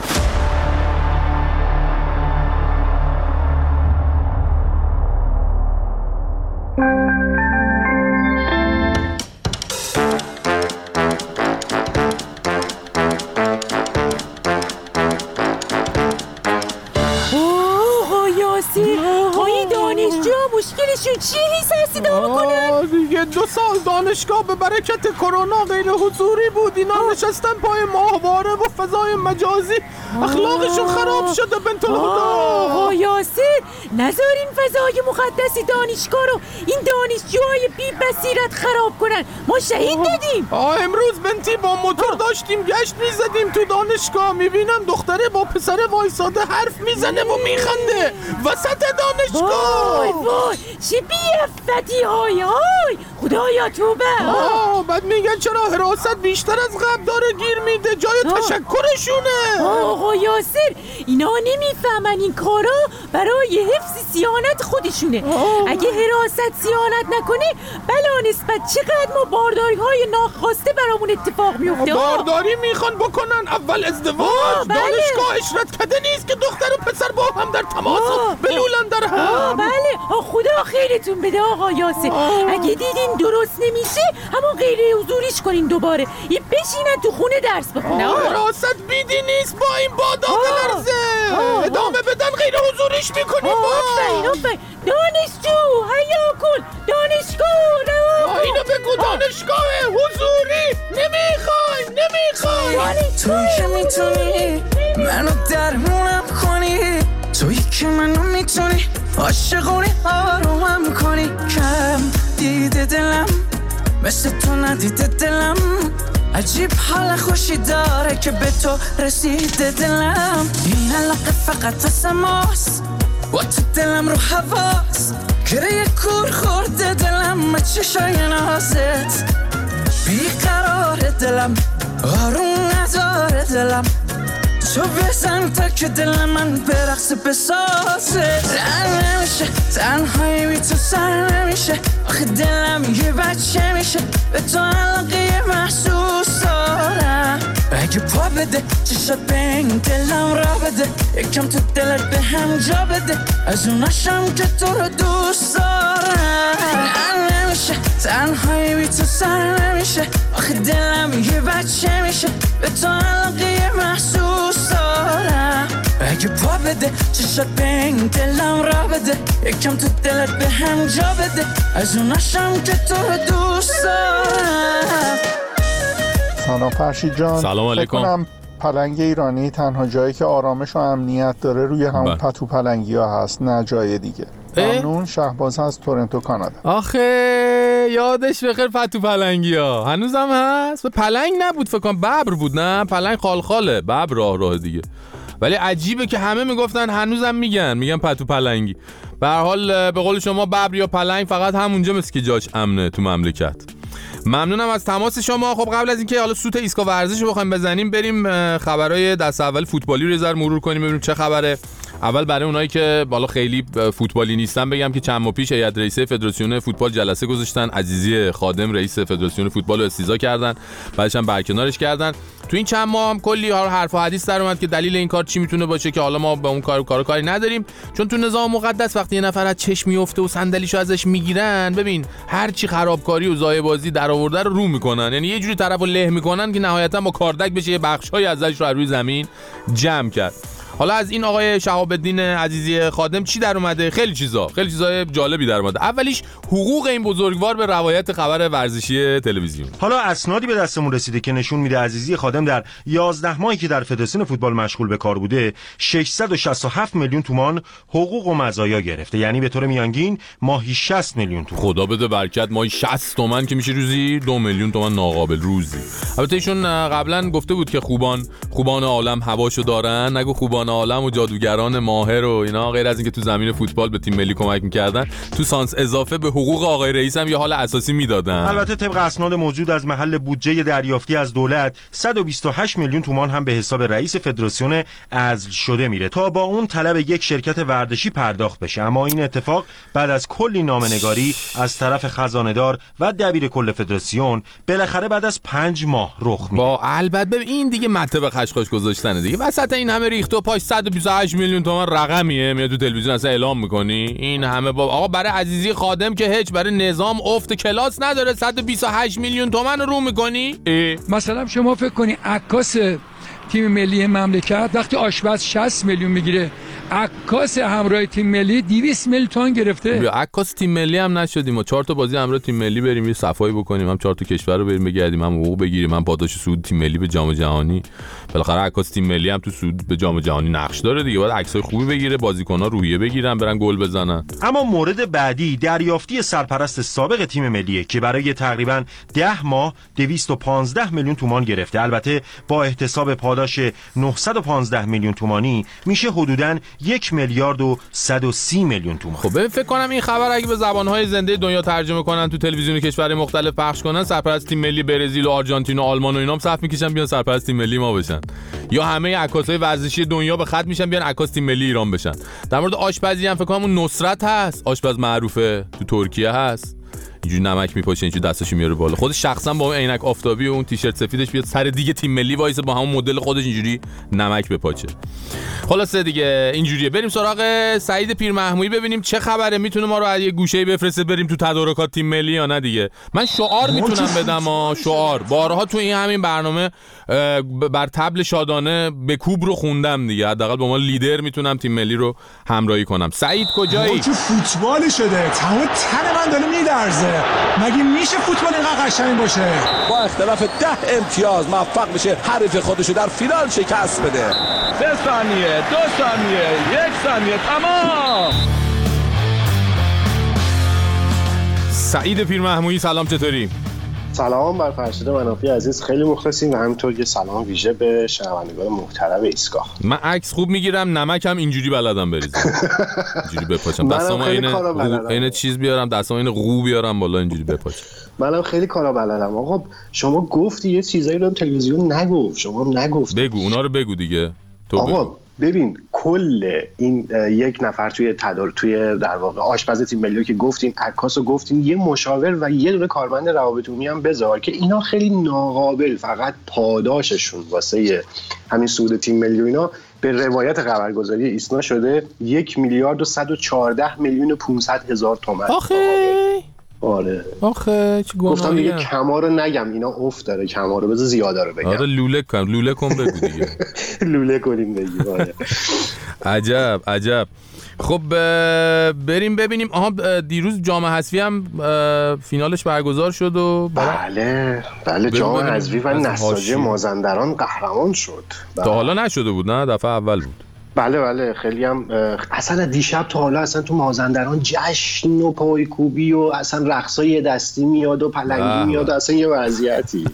مشکلشون چیه هی سرسیده میکنن؟ دیگه دو سال دانشگاه به برکت کرونا غیر حضوری بود اینا نشستن پای ماهواره و فضای مجازی اخلاقشون خراب شده بنت الهدا. آه یاسر نذارین فضای مقدسی دانشگاه رو این دانشجوهای بی بصیرت خراب کنن ما شهید دادیم. آه امروز بنتی با موتور داشتیم گشت میزدیم تو دانشگاه میبینم دختره با پسر وایساده حرف میزنه و میخنده وسط دانشگاه. وای وای چه بی‌عفتی های های خدایا توبه. آه بعد میگن چرا حراست بیشتر از قبل داره گیر میده جای تشکرشونه. آقا یاسر اینا نمیفهمن این کارا برای حفظ صیانت خودشونه. آه. اگه حراست صیانت نکنه بلا نسبت چقدر ما بارداری های ناخواسته برامون اتفاق میفته. بارداری میخوان بکنن اول ازدواج. بله. دانشگاه اشرت کده نیست که دختر و پسر با هم در تماس بلولن در هم. بله آه خدا خیرتون بده آقا یاسر. آه. اگه دیدین درست نمیشه همون غیر حضوریش کنین دوباره یه بشینن تو خونه درس بخونه. حراست بیدی نیست با این بادا بلرزه. ادامه بدن غیر حضوریش میکنیم. آفرین آفرین دانشجو هیا کن دانشگاه رها کن. اینو بگو دانشگاه حضوری نمیخوایم نمیخوایم. توی که میتونی منو درمونم کنی توی که منو میتونی عاشقونی آرومم کنی کم دیده دلم مثل تو ندیده دلم عجیب حال خوشی داره که به تو رسیده دلم، این علاقه فقط تسماس و تو دلم رو حواس، گره کور خورده دلم چشای نازت، بیقرار دلم آروم نداره دلم، تو بزن تا که دل من برقص بسازه، رن نمیشه تنهایی بی تو سر نمیشه، آخه دلم یه بچه میشه، به تو علاقه محسوس دارم، اگه پا بده چشات به این دلم را بده، یکم تو دلت به هم جا بده، از اوناشم که تو رو دوست دارم، رن نمیشه تنهایی بی تو سر نمیشه، آخه دلم یه بچه میشه، به تو علاقه محسوس دارم، اگه پا بده چشات به این دلم را بده، یکم تو دلت به هم جا بده، از اوناشم که تو رو دوست دارم. سلام فرشید جان. سلام علیکم. پلنگ ایرانی تنها جایی که آرامش و امنیت داره روی همون پتو پلنگی ها هست، نه جای دیگه. ممنون. شهباز هست، تورنتو کانادا. آخه یادش بخیر پتو پلنگی ها هنوزم هست. پلنگ نبود فکر کنم، ببر بود. نه پلنگ خالخاله، ببر راه راه دیگه. ولی عجیبه که همه میگفتن هنوزم میگن میگن پتو پلنگی. به هر حال به قول شما ببر یا پلنگ فقط همونجا مثل که جاش امنه تو مملکت. ممنونم از تماس شما. خب قبل از اینکه حالا سوت ایسکا ورزش رو بخوایم بزنیم، بریم خبرهای دست اول فوتبالی رو یه مرور کنیم ببینیم چه خبره. اول برای اونایی که بالا خیلی فوتبالی نیستن بگم که چند ماه پیش هیئت رئیسه فدراسیون فوتبال جلسه گذاشتن، عزیزی خادم رئیس فدراسیون فوتبال رو استیضاح کردن، بعدش هم برکنارش کردن. تو این چند ماه هم کلی حرف و حدیث در اومد که دلیل این کار چی میتونه باشه، که حالا ما به اون کار کار کاری نداریم، چون تو نظام مقدس وقتی یه نفر از چشم میفته و صندلیشو ازش میگیرن، ببین هر چی خرابکاری و ضایع بازی در آورده رو رو میکنن، یعنی یه جوری طرفو له میکنن که نهایتا با کاردک بشه یه بخشای ازش رو روی زمین جمع کرد. حالا از این آقای شهاب الدین عزیزی خادم چی در اومده؟ خیلی چیزا خیلی چیزای جالبی در اومده. اولیش حقوق این بزرگوار به روایت خبر ورزشی تلویزیون. حالا اسنادی به دستمون رسیده که نشون میده عزیزی خادم در یازده ماهی که در فدراسیون فوتبال مشغول به کار بوده ششصد و شصت و هفت میلیون تومان حقوق و مزایا گرفته، یعنی به طور میانگین ماهی شصت میلیون تومان. خدا بده برکت، ماهی شصت تومان که میشه روزی دو میلیون تومان ناقابل روزی. البته ایشون قبلا گفته بود که خوبان خوبان عالم هواشو دارن، نگو خوبان عالم و جادوگران ماهر و اینا، غیر از اینکه تو زمین فوتبال به تیم ملی کمک میکردن، تو سانس اضافه به حقوق آقای رئیس هم یه حال اساسی میدادن. البته طبق اسناد موجود از محل بودجه دریافتی از دولت صد و بیست و هشت میلیون تومان هم به حساب رئیس فدراسیون عزل شده میره تا با اون طلب یک شرکت ورزشی پرداخت بشه، اما این اتفاق بعد از کلی نامه‌نگاری از طرف خزانه‌دار و دبیر کل فدراسیون بالاخره بعد از پنج ماه رخ میده. با البته ببین این دیگه مطلب خشخاش گذاشتنه دیگه، وسط این همه ریخت و پاش صد و بیست و هشت میلیون تومان رقمیه، میاد تو تلویزیون اصلا اعلام میکنی این همه. با آقا برای عزیزی خادم که هیچ برای نظام افت کلاس نداره صد و بیست و هشت میلیون تومان رو میکنی. مثلا شما فکر کنی عکاس تیم ملی مملکت وقتی آشپز شصت میلیون میگیره، عکاس همراه تیم ملی دویست میلیون تومان گرفته. بیا عکاس تیم ملی هم نشدیم و چهار تا بازی همراه تیم ملی بریم یه صفایی بکنیم، هم چهار تا کشور رو بریم بگردیم، هم حقوق بگیریم، هم پاداش صعود تیم ملی به جام جهانی. بالاخره عکاس تیم ملی هم تو صعود به جام جهانی نقش داره دیگه، باید عکسای خوبی بگیره، بازیکن‌ها روحیه بگیرن، برن گل بزنن. اما مورد بعدی دریافتی سرپرست سابق تیم ملیه که برای تقریبا ده ماه دویست و پانزده میلیون تومان گرفته. البته با احتساب پاداش نهصد و پانزده میلیون تومانی میشه حدوداً یک میلیارد و صد و سی میلیون تومان. خب فکر کنم این خبر اگه به زبان‌های زنده دنیا ترجمه کنن، تو تلویزیون کشورهای مختلف پخش کنن، سرپرست تیم ملی برزیل و آرژانتین و آلمان و اینام صف میکشن بیان سرپرست تیم ملی ما بشن، یا همه عکاسای ورزشی دنیا به خط میشن بیان عکاس تیم ملی ایران بشن. در مورد آشپزی هم فکر کنم اون نصرت هست، آشپز معروفه تو ترکیه هست، اینجوری نمک میپاشه، اینجوری دستاشو میاره بالا، خودش شخصا با اون عینک آفتابی و اون تیشرت سفیدش بیاد سر دیگه تیم ملی وایسه با همون مدل خودش اینجوری نمک بپاچه. خلاصه دیگه اینجوریه. بریم سراغ سعید پیرمحمودی ببینیم چه خبره، میتونه ما رو از یه گوشه‌ای بفرسته بریم تو تدارکات تیم ملی یا نه دیگه. من شعار میتونم بدم، ها شعار بارها تو این همین برنامه بر طبل شادانه به کوب رو خوندم دیگه، حداقل با ما لیدر میتونم تیم ملی رو همراهی کنم. سعید کجایی؟ تو فوتبالی شده، تمام تن من داره میلرزه. مگه میشه فوتبال اینقدر قشنگ باشه؟ با اختلاف ده امتیاز موفق میشه حریف خودشو در فینال شکست بده. سه ثانیه، دو ثانیه، یک ثانیه، تمام. سعید پیرمحمودی سلام، چطوری؟ سلام بر فرشید منافی عزیز، خیلی مخلصیم و همینطور یه سلام ویژه به شنوندگان محترم ایستگاه. من عکس خوب میگیرم، نمکم اینجوری بلدم بریزم، اینجوری بپاچم، دستامو اینه اینه چیز بیارم، دستامو اینه قو بیارم بالا اینجوری بپاچم. منم خیلی کارا بلدم. آقا شما گفتی یه چیزایی رو تلویزیون نگفت، شما نگفت. بگو اونا رو بگو دیگه. تو آقا بگو. ببین کل این یک نفر توی تدار توی در واقع آشپز تیم ملی که گفتین، عکاسو گفتین، یه مشاور و یه دونه کارمند روابط عمومی هم بذار که اینا خیلی ناقابل فقط پاداششون واسه همین صعود تیم ملی و اینا به روایت خبرگزاری ایسنا شده یک میلیارد و صد و چهارده میلیون و پانصد هزار تومان. آخه آره آخه چه گناهیه. گفتم دیگه کما رو نگم، اینا افت داره، کما رو بذار زیاده رو بگم. آره لوله کن لوله کن بگو دیگه. لوله کنیم بگیم. آره عجب عجب. خب بریم ببینیم. آها دیروز جام حذفی هم فینالش برگزار شد و بله بله جام حذفی و نساجی مازندران قهرمان شد. تا حالا نشده بود نه؟ دفعه اول بود. بله بله خیلی هم اصلا دیشب تا حالا اصلا تو مازندران جشن و پایکوبی و اصلا رقصای دستی میاد و پلنگی میاد و اصلا یه وضعیتی.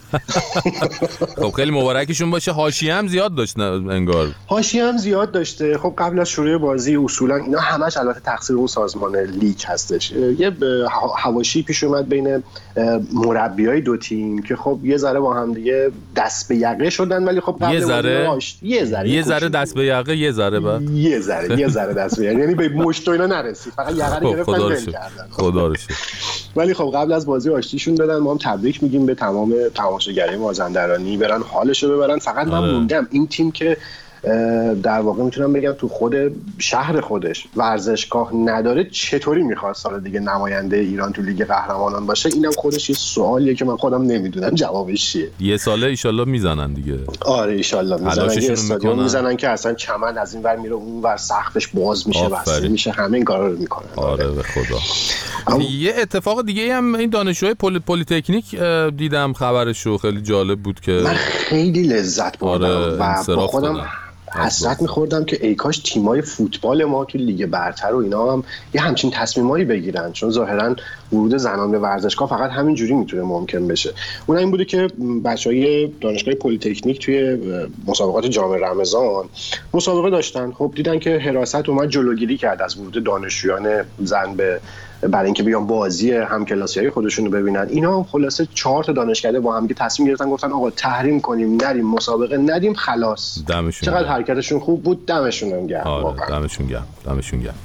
خب خیلی مبارکشون باشه. حاشیه هم زیاد داشت انگار. حاشیه هم زیاد داشته. خب قبل از شروع بازی اصولا اینا همش البته تقصیر اون سازمان لیگ هستش. یه حواشی پیش اومد بین مربیای دو تیم که خب یه ذره با هم دیگه دست به یقه شدن، ولی خب قبل یه ذره یه ذره یه ذره دست به یقه یه ذره با یه ذره یه ذره دست به یعنی به مشت و اینا نرسید، فقط یقه رو گرفتن ول کردن. خدا رو شکر. ولی خب قبل از بازی آشتیشون دادن. ما هم تبریک میگیم به تمام تماشاگرای مازندرانی، برن حالشو ببرن. فقط من موندم این تیم که در واقع میتونم بگم تو خود شهر خودش ورزشگاه نداره، چطوری میخواد سال دیگه نماینده ایران تو لیگ قهرمانان باشه؟ اینم خودش یه سوالیه که من خودم نمیدونم جوابش چیه. یه ساله ایشالله میزنن دیگه. آره ایشالله میزنن، یه استادیوم میزنن که اصلا چمن از این ور میره اون ور، سقفش باز میشه، واسه میشه، همه این کارا رو میکنن. آره به خدا. ام... یه اتفاق دیگه هم این دانشجوهای پلی پلی تکنیک دیدم خبرشو، خیلی جالب بود که من خیلی لذت بردم. آره و با خودم حسرت میخوردم که ای کاش تیمای فوتبال ما تو لیگ برتر و اینا هم یه همچین تصمیمایی بگیرن، چون ظاهرا ورود زنان به ورزشگاه فقط همین جوری میتونه ممکن بشه. اون این بوده که بچهای دانشگاه پلی تکنیک توی مسابقات جام رمضان مسابقه داشتن. خب دیدن که حراست اومد جلوگیری کرد از ورود دانشجویان زن به برای اینکه بیان بازی همکلاسیای خودشون رو ببینن. اینا خلاصه چهار تا دانشکده با هم دیگه تصمیم گرفتن، گفتن آقا تحریم کنیم، نریم مسابقه ندیم، خلاص. دمشون چقدر حرکتشون خوب بود، دمشون هم گرم. آره دمشون گرم، دمشون گرم.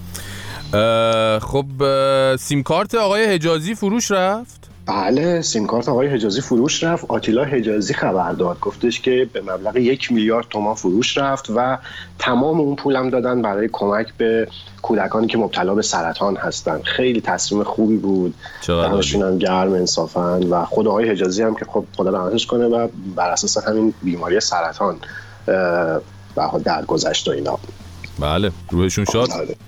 خب سیم کارت آقای حجازی فروش رفت؟ بله سیم کارت آقای حجازی فروش رفت. آتیلا حجازی خبر داد، گفتش که به مبلغ یک میلیارد تومان فروش رفت و تمام اون پولم دادن برای کمک به کودکانی که مبتلا به سرطان هستن. خیلی تصمیم خوبی بود، دمشون هم گرم انصافا. و خود آقای حجازی هم که خب خدا رحمتش کنه و بر اساس همین بیماری سرطان و درگذشت و اینا. بله روحشون شاد.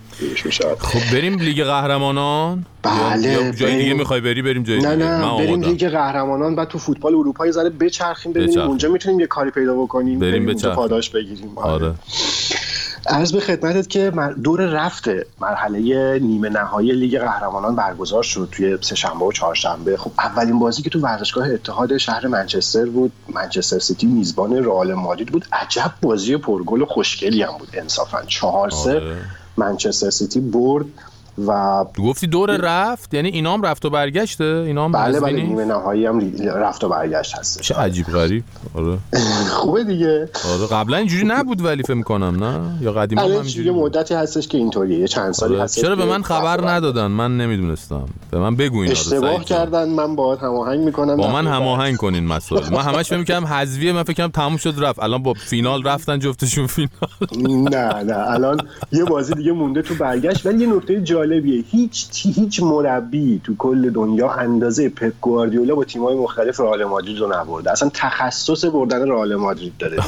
خب بریم لیگ قهرمانان. بله یا جای دیگه میخوای بری؟ بریم جای نه دیگه. نه بریم لیگ قهرمانان و تو فوتبال اروپا یه ذره بچرخیم ببینیم بچرخ. اونجا میتونیم یه کاری پیدا بکنیم، بریم اونجا پاداش بگیریم. آره. عرض به خدمتت که دور رفته مرحله نیمه نهایی لیگ قهرمانان برگزار شد توی سه‌شنبه و چهارشنبه. خب اولین بازی که تو ورزشگاه اتحاد شهر منچستر بود، منچستر سیتی میزبان رئال مادرید بود. عجب بازی پرگل و خوشگلی هم بود انصافا. چهار سه منچستر سیتی برد. و گفتی دور رفت یعنی اینا هم رفت و برگشته؟ اینا هم بله بله نیمه نهایی هم رفت و برگشت هست. چه عجیب غریب. آره خوبه دیگه. آره قبلا اینجوری نبود ولی فکر می‌کنم نه یا قدیما هم اینجوری. یه مدتی هستش که اینطوریه، یه چند سالی آره. هست. چرا به من خبر ندادن؟ من نمیدونستم. به من بگو اینا رو. اشتباه کردن، من باهات هماهنگ میکنم. با من هماهنگ کنین مسائل. من همش فکر می‌کردم حذفیه، من فکر کردم تموم شد رفت. الان با فینال رفتن جفتشون فینال. نه نه الان یه بازی دیگه مونده تو برگشت. ولی یه نکته جالبیه، هیچ هیچ مربی تو کل دنیا اندازه پپ گواردیولا با تیم‌های مختلف رئال مادرید رو نبرده. اصلا تخصص بردن رئال مادرید داره.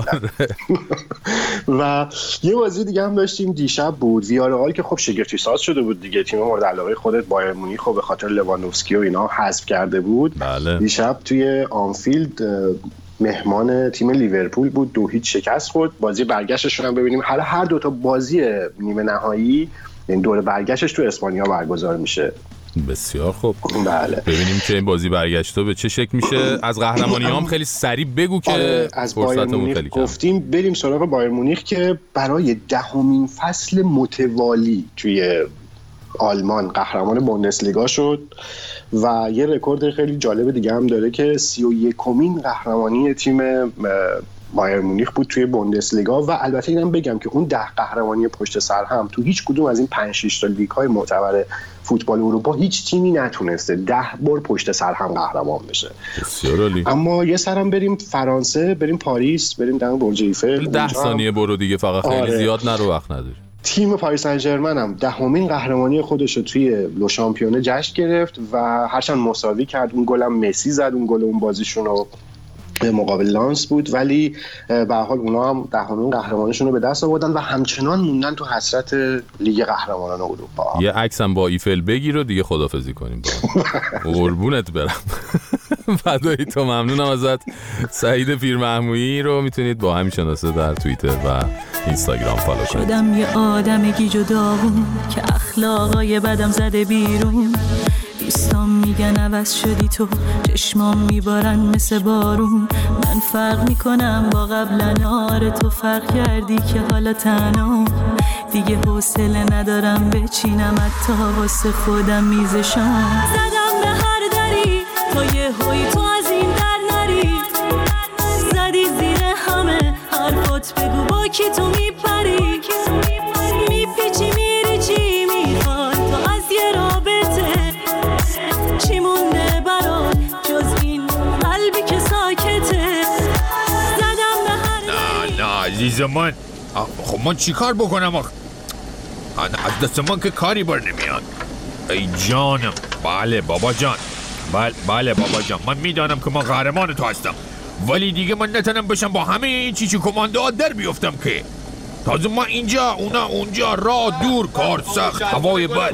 و یه بازی دیگه هم داشتیم دیشب بود، ویارئال که خب شگفتی ساز شده بود دیگه، تیم مورد علاقه خودت بایر مونیخ خب به خاطر لواندوفسکی و اینا حذف کرده بود. بله. دیشب توی آنفیلد مهمان تیم لیورپول بود، دو هیچ شکست خورد. بازی برگشتشون هم ببینیم. حالا هر دو تا بازی نیمه نهایی این دور برگشتش تو اسپانیا برگزار میشه. بسیار خوب. بله. ببینیم که این بازی برگشته به چه شکل میشه. از قهرمانی هم خیلی سریع بگو که آره، از بایر مونیخ گفتیم، بریم سراغ بایر مونیخ که برای دهمین فصل متوالی توی آلمان قهرمان بوندسلیگا شد و یه رکورد خیلی جالب دیگه هم داره که سی و یکمین قهرمانی تیم بایر مونیخ بود توی بوندسلیگا. و البته اینم بگم که اون ده قهرمانی پشت سر هم تو هیچ کدوم از این پنج شش تا لیگ های معتبر فوتبال اروپا هیچ تیمی نتونسته ده بار پشت سر هم قهرمان بشه. اما یه سرم بریم فرانسه، بریم پاریس، بریم دم برج ایفل. ده ثانیه برو دیگه، فقط خیلی آره. زیاد نرو، وقت نداری. تیم پاریس سن ژرمن هم دهمین قهرمانی خودش رو توی لو شامپیونه جشن گرفت و هرچند مساوی کرد، اون گل هم مسی زد، اون گل اون بازیشون رو مقابل لانس بود، ولی به هر حال اونا هم دهمین قهرمانیشون رو به دست آوردن و همچنان موندن تو حسرت لیگ قهرمانان اروپا. یه عکس هم با ایفل بگیر و دیگه خدافظی کنیم. قربونت برم. فدای تو، ممنونم ازت. سعید پیرمحمودی رو میتونید با همین شناسه در توییتر و اینستاگرام فالو کنید. شدم یه آدم گیج و داغون که اخلاقای بدم زده بیرون. دوستان میگن عوض شدی تو، چشمام میبارن مثل بارون. من فرق میکنم با قبلا، آره تو فرق کردی که حالا تنها دیگه حوصله ندارم بچینم حتی واسه خودم میزشم. زدم به هر دری تا یه هوی تو از این در نری، زدی زیر همه حرفات بگو با کی تو میپری، میپیچی میری چی میخواد تو از یه رابطه، چی مونده برات جز این قلبی که ساکته. زدم به هر نه نه عزیز من، خب من چی کار بکنم آخ؟ از دست من که کاری بر نمیاد. ای جانم. بله بابا جان، بله بله بابا جان، من میدانم که من قهرمان تو هستم، ولی دیگه من نتونم بشم با همه این چیچی کماندوها در بیفتم که تازه من اینجا اونا اونجا، راه دور، کار سخت، هوای بد.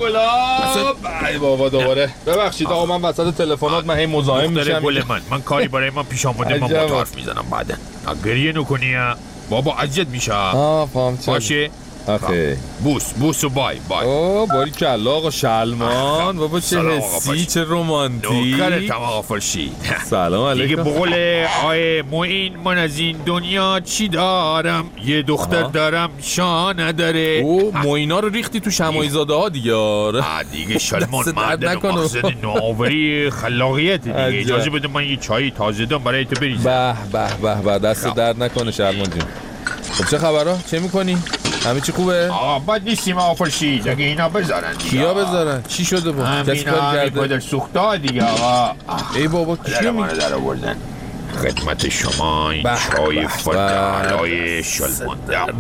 ای بابا دوباره ببخشید آقا، من وسط تلفنات من هی مزاحم میشم. گل من من کاری برای من پیش آمده، من با تو حرف میزنم بعدن. گریه نکنی بابا، اذیت میشه. آه فهمت باشه. آخه بوس بوس و بای بای. اوه باری کلا آقا شلمان. بابا چه حسی، چه رومانتیک. نوکرتم آقا فرشید. سلام علیکم. دیگه بقول آیه معین، من از این دنیا چی دارم؟ یه دختر آه. دارم شاه نداره. او معینا رو ریختی تو شماعی زاده ها دیگه. آره دیگه شلمان مردن و مقصد نوآوری خلاقیت دیگه. اجازه بده من یه چای تازه دم برای تو بریزم. به به به به، دست درد نکنه شلمان جون. خب چه خبرها؟ چه میکنی؟ همه چی خوبه؟ آقا بد نیستیم آقا فرشید، اگه اینا بذارن دیگه. کیا بذارن؟ چی شده با؟ کسی کار کرده؟ پدر سوخته دیگه آقا. ای بابا کیا میگه؟ در آوردن خدمت شما این چای فدالای شلمان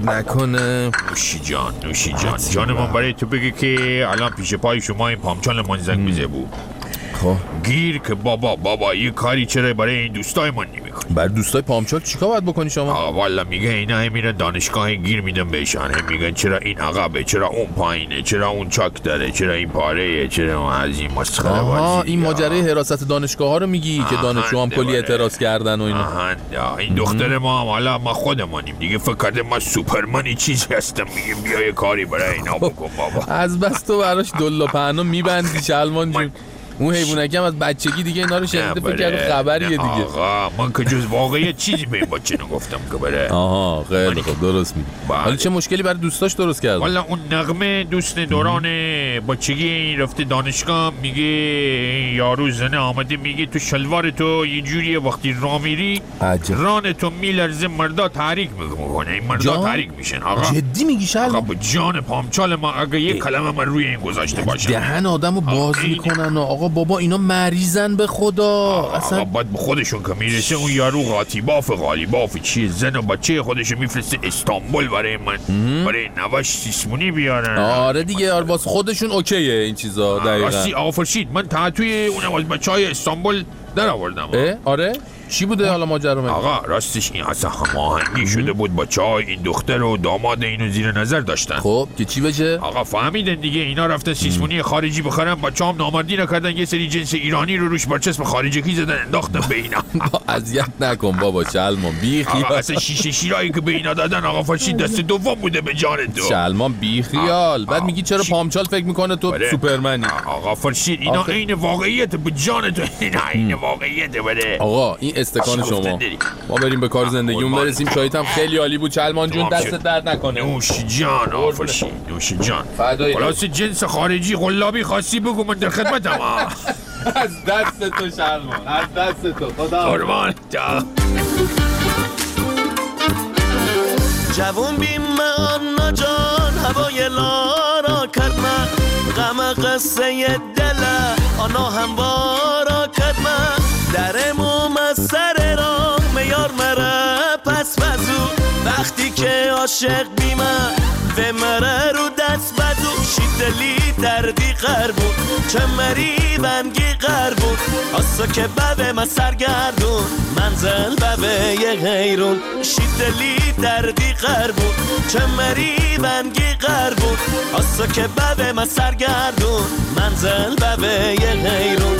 نکنه. نوشی جان نوشی جان جان من برای تو بگه که الان پیش پای شما این پامچال من زنگ میزه بود. گیر که بابا بابا یه کاری چرا برای این دوستای من نمیکنی؟ برای دوستای پامچال چیکار باید بکنی شما؟ آقا والا میگه اینا هم میرن دانشگاه گیر میدن بهشان، هم میگن چرا این عقبه، چرا اون پایینه، چرا اون چاک داره، چرا این پاره، چرا اون از این مسخره بازی. آها این ماجرای حراست دانشگاه ها رو میگی که دانشجو هم کلی اعتراض کردن و اینا. آها این دختر ما هم حالا ما خودمونیم دیگه، فکر کرده ما سوپرمنی چیزی هستم، میگیم بیا یه کاری برای اینا بکن بابا. از بس تو براش دلا پهنا میبندی شلمان جون. اون حیوانکی هم از بچگی دیگه اینا رو شنیده فکر کرد خبریه دیگه. آقا من که جز واقعیت چیزی به این بچه نگفتم که بره. آها خیلی خوب درست میگی. حالا چه مشکلی برای دوستاش درست کرد؟ والا اون نغمه دوست دوران بچگی رفته دانشگاه، میگه یارو زنه آمده میگه تو شلوار تو یه جوریه وقتی راه میری ران تو میلرزه، مردا تحریک میکنه، این مردا تحریک میشن. آقا جدی میگی شلوار؟ آقا به جان پامچال ما اگه یه کلمه من روی این گذاشته باشه دهن آدمو باز میکنن. آقا بابا اینا مریضن به خدا. اصلا بعد به خودشون که میرسه اون یارو قاطی باف غالی باف چیه زن و بچه خودشو میفرسته استانبول برای من ام. برای نوش سیسمونی بیارن. آره دیگه آره واسه خودشون اوکیه این چیزا. دقیقاً راستی آقا فرشید من تا توی اون از بچهای استانبول در آوردم. آره چی بوده حالا ماجرا؟ آقا راستش این اصلا هماهنگی شده بود با چای این دختر و داماد اینو زیر نظر داشتن. خب که چی بشه؟ آقا فهمیدن دیگه اینا رفتن سیسمونی خارجی بخرن با چام نامردی نکردن یه سری جنس ایرانی رو روش برچسب خارجی زدن انداختن به اینا. اذیت نکن بابا شلمان بی خیال. آقا اصلا شیشه شیرایی که به اینا دادن آقا فرشید دست دوم بوده به جان تو. شلمان بی خیال. بعد میگی چرا پامچال فکر میکنه تو سوپرمنی؟ آقا فرشید اینا عین واقعیت به جان تو. اینا عین واقعیت بده. آقا این استکان شما. ما بریم به کار زندگیمون برسیم. چایت هم خیلی عالی بود شلمان جون، دست درد نکنه. نوش جان آقا فرشید، نوش جان. خلاص جنس خارجی قلابی خاصی بگو من در خدمتم. از دست تو شلمان، از دست تو. خدا قربان جا. جوون بیم آنا جان هوای لارا کرد من غم قصه دل آنا هم بارا کرد من درموم از سر را میار مره پس وزو وقتی که عاشق بیمه و مره رو دست بدو شیدلی دردی قربون چه مری بنگی قربون آسا که ببه ما سرگردون منزل ببه یه غیرون شیدلی دردی قربون چه مری بنگی قربون آسا که ببه ما سرگردون منزل ببه یه غیرون.